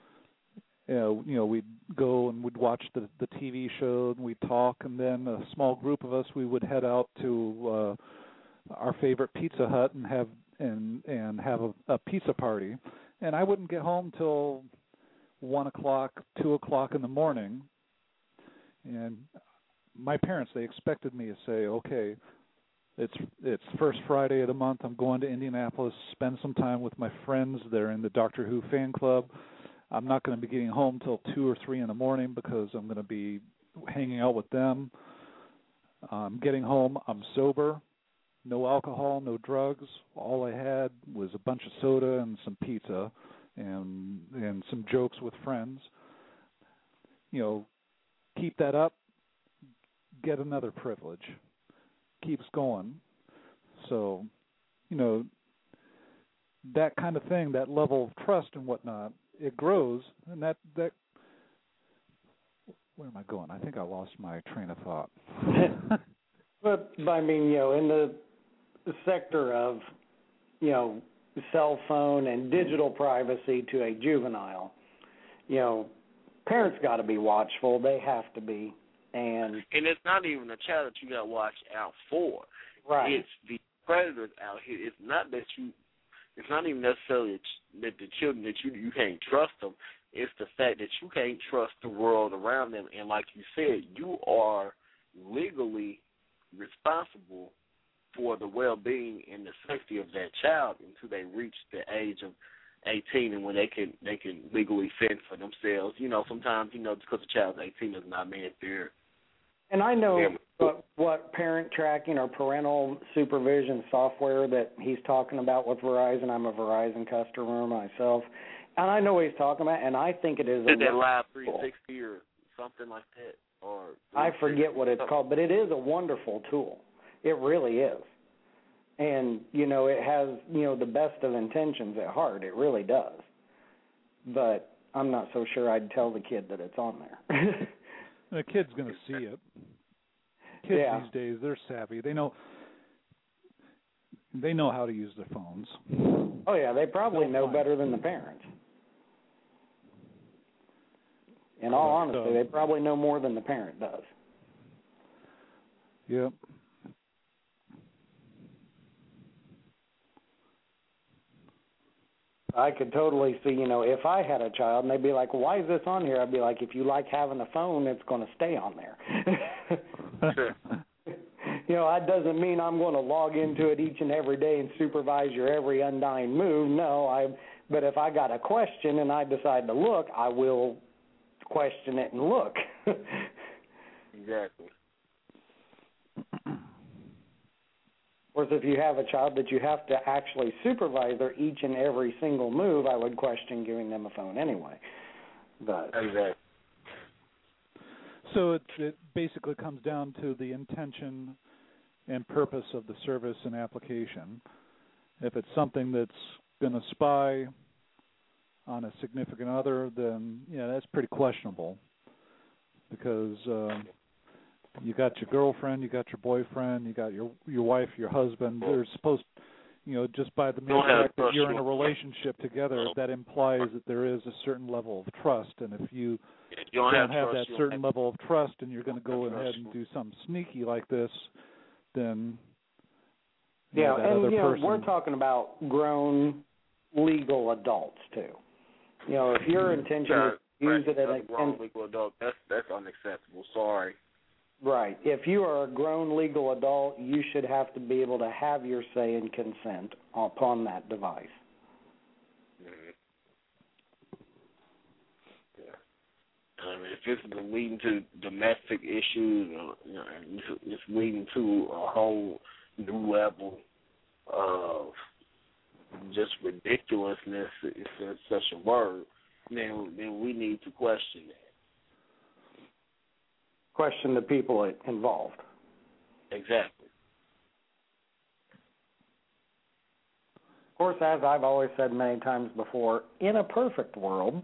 We'd go and we'd watch the TV show, and we'd talk, and then a small group of us, we would head out to our favorite Pizza Hut and have a pizza party. And I wouldn't get home till 1 o'clock, 2 o'clock in the morning. And my parents, they expected me to say, okay, it's first Friday of the month. I'm going to Indianapolis, spend some time with my friends. They're in the Doctor Who fan club. I'm not going to be getting home till 2 or 3 in the morning because I'm going to be hanging out with them. Getting home, I'm sober, no alcohol, no drugs. All I had was a bunch of soda and some pizza and some jokes with friends. Keep that up, get another privilege. Keeps going. So, that kind of thing, that level of trust and whatnot, it grows, and that where am I going? I think I lost my train of thought. But I mean, in the sector of, cell phone and digital privacy to a juvenile, parents got to be watchful. They have to be, and it's not even a child that you got to watch out for. Right. It's the predators out here. It's not that It's not even necessarily that the children that you can't trust them. It's the fact that you can't trust the world around them. And like you said, you are legally responsible for the well-being and the safety of that child until they reach the age of 18 and when they can legally fend for themselves. Sometimes, just because a child's 18 does not mean that they're. And I know what parent tracking or parental supervision software that he's talking about with Verizon. I'm a Verizon customer myself. And I know what he's talking about, and I think it is Is that Live 360 or something like that? Or I forget what it's called, but it is a wonderful tool. It really is. And, it has, the best of intentions at heart. It really does. But I'm not so sure I'd tell the kid that it's on there. The kid's going to see it. Kids these days, they're savvy. They know how to use their phones. Oh, yeah, they probably know better than the parents. In all honesty, they probably know more than the parent does. Yep. I could totally see, if I had a child and they'd be like, why is this on here? I'd be like, if you like having a phone, it's going to stay on there. That doesn't mean I'm going to log into it each and every day and supervise your every undying move. No, but if I got a question and I decide to look, I will question it and look. Exactly. Whereas if you have a child that you have to actually supervise their each and every single move, I would question giving them a phone anyway. But exactly. So it basically comes down to the intention and purpose of the service and application. If it's something that's going to spy on a significant other, then that's pretty questionable, because you got your girlfriend, you got your boyfriend, you got your wife, your husband. They're supposed, just by the mere fact that you're in a relationship together, that implies that there is a certain level of trust. And if you don't have that certain level of trust, and you're going to go ahead and do something sneaky like this, then that other person. We're talking about grown legal adults too. If your intention is to use it as a grown legal adult, that's unacceptable. Sorry. Right. If you are a grown legal adult, you should have to be able to have your say and consent upon that device. If it's leading to domestic issues, it's leading to a whole new level of just ridiculousness, if there's such a word, then we need to question that. Question the people involved. Exactly. Of course, as I've always said many times before, in a perfect world.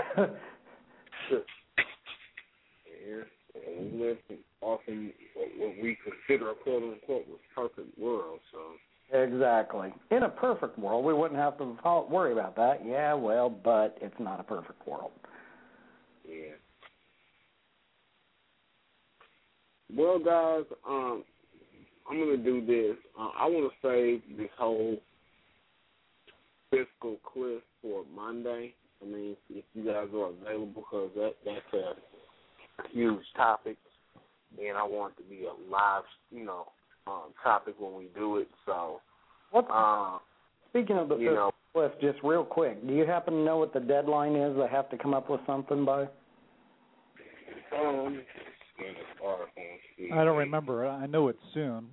We live often what we consider a quote-unquote perfect world. So exactly. In a perfect world, we wouldn't have to worry about that. Yeah, well, but it's not a perfect world. Yeah. Well, guys, I'm going to do this. I want to save this whole fiscal cliff for Monday. I mean, if you guys are available, because that's a huge topic, and I want it to be a live, topic when we do it. So, speaking of the fiscal cliff, just real quick, do you happen to know what the deadline is? They have to come up with something by? I don't remember. I know it's soon.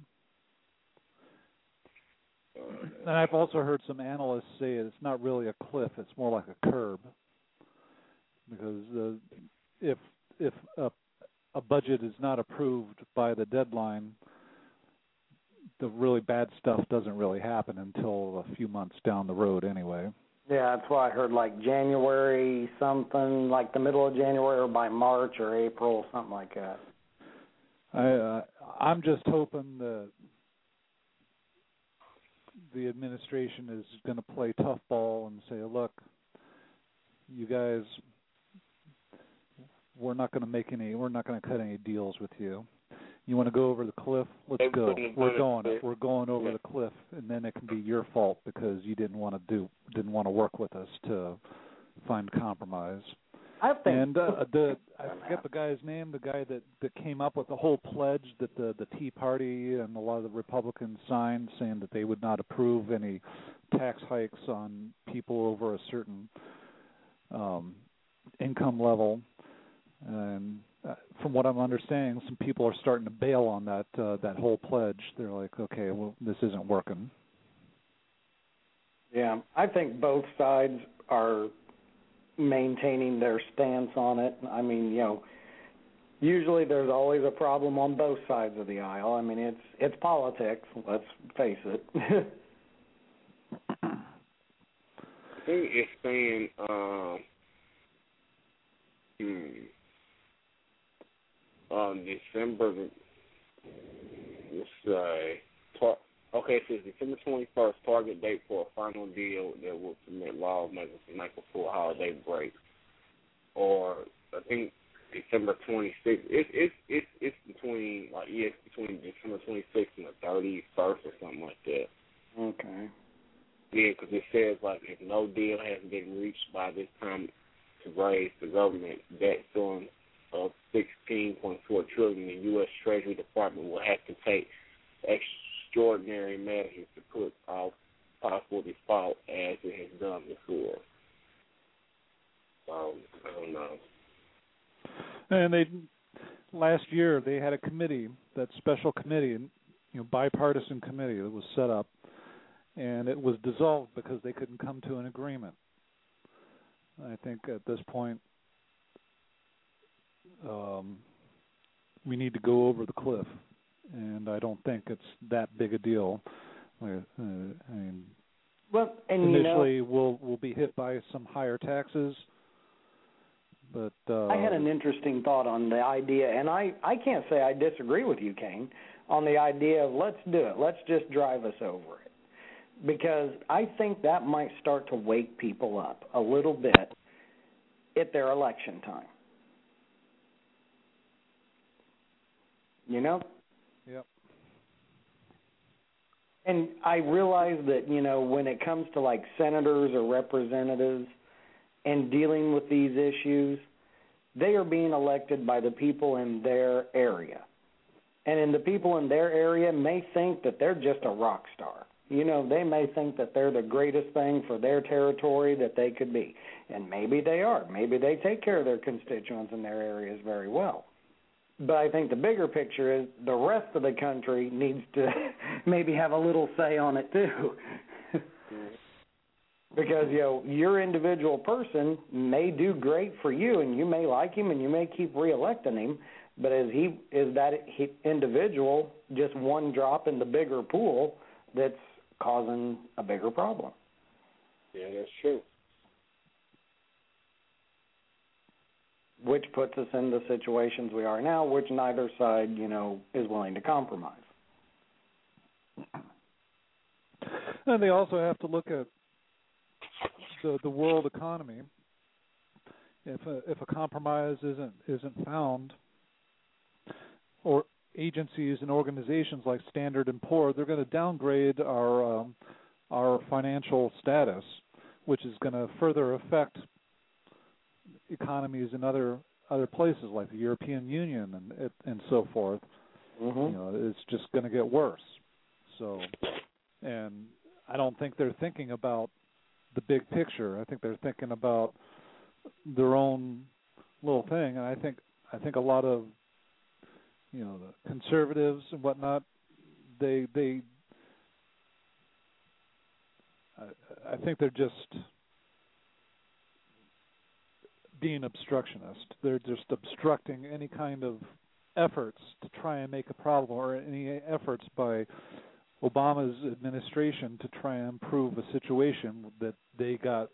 And I've also heard some analysts say it's not really a cliff; it's more like a curb, because if a budget is not approved by the deadline, the really bad stuff doesn't really happen until a few months down the road anyway. Yeah, that's why I heard like January something, like the middle of January, or by March or April, something like that. I'm just hoping that the administration is going to play tough ball and say, look, you guys, we're not going to cut any deals with you. You want to go over the cliff? Let's go. We're going over the cliff, and then it can be your fault because you didn't want to work with us to find compromise. I forget the guy's name, the guy that came up with the whole pledge that the Tea Party and a lot of the Republicans signed, saying that they would not approve any tax hikes on people over a certain income level. And from what I'm understanding, some people are starting to bail on that whole pledge. They're like, okay, well, this isn't working. Yeah, I think both sides are maintaining their stance on it. I mean, usually there's always a problem on both sides of the aisle. I mean, it's politics, let's face it. I think it's saying December, let's say, it says December 21st, target date for a final deal that will permit lawmakers to make a full holiday break. Or I think December 26th. It's between it's between December 26th and the 31st or something like that. Okay. Yeah, because it says if no deal has been reached by this time to raise the government debt ceiling of $16.4 trillion, the U.S. Treasury Department will have to take extraordinary measures to put off possible default as it has done before. So I don't know. And last year they had a committee, that special committee, bipartisan committee that was set up, and it was dissolved because they couldn't come to an agreement. I think at this point we need to go over the cliff, and I don't think it's that big a deal. Initially we'll be hit by some higher taxes. But I had an interesting thought on the idea, and I can't say I disagree with you, Kane, on the idea of let's do it. Let's just drive us over it. Because I think that might start to wake people up a little bit at their election time. Yep. And I realize that, when it comes to senators or representatives and dealing with these issues, they are being elected by the people in their area. And the people in their area may think that they're just a rock star. They may think that they're the greatest thing for their territory that they could be. And maybe they are. Maybe they take care of their constituents in their areas very well. But I think the bigger picture is the rest of the country needs to maybe have a little say on it too. Because, your individual person may do great for you, and you may like him, and you may keep reelecting him, but is that individual just one drop in the bigger pool that's causing a bigger problem? Yeah, that's true. Which puts us in the situations we are now, which neither side, is willing to compromise. And they also have to look at the world economy. If a compromise isn't found, or agencies and organizations like Standard & Poor's, they're going to downgrade our financial status, which is going to further affect economies in other places like the European Union and so forth. Mm-hmm. It's just going to get worse. So, and I don't think they're thinking about the big picture. I think they're thinking about their own little thing, and I think a lot of the conservatives and whatnot, I think they're just being obstructionist. They're just obstructing any kind of efforts to try and make a problem, or any efforts by Obama's administration to try and improve a situation that got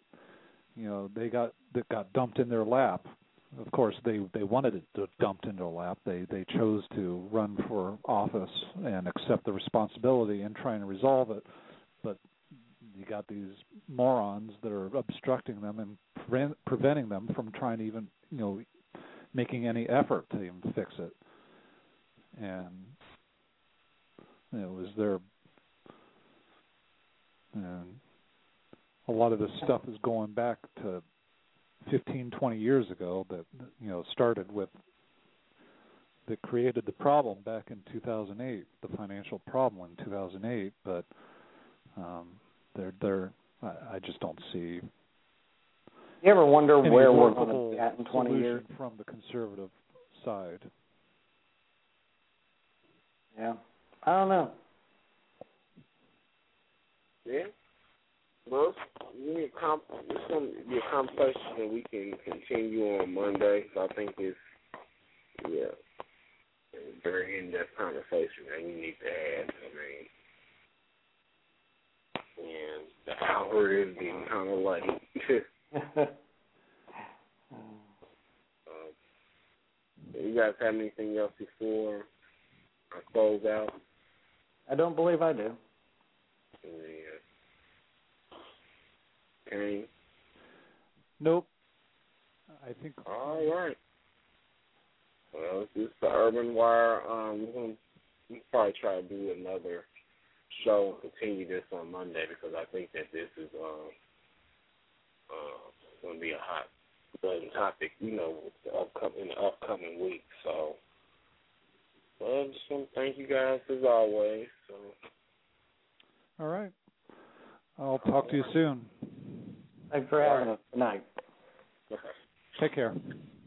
dumped in their lap. Of course, they wanted it dumped in their lap. They chose to run for office and accept the responsibility and try and resolve it. But you got these morons that are obstructing them and preventing them from trying to even, making any effort to even fix it. And it was their. And a lot of this stuff is going back to 15, 20 years ago that, started with, that created the problem back in 2008, the financial problem in 2008. But I just don't see. You ever wonder any where we're going workable to be at in 20 years? From the conservative side. Yeah. I don't know. Yeah. Well, it's going to be a conversation that we can continue on Monday. So I think it's a very in-depth conversation that we need to have. And the hour is getting kind of late. You guys have anything else before I close out? I don't believe I do. Yeah. Okay. Nope. I think. All right. Well, this is the Urban Wire. We'll probably try to do another show and continue this on Monday because I think that this is going to be a hot button topic, in the upcoming week. So, well, just want to thank you guys as always. So. All right. I'll talk to you soon. Thanks for having us tonight. Okay. Take care.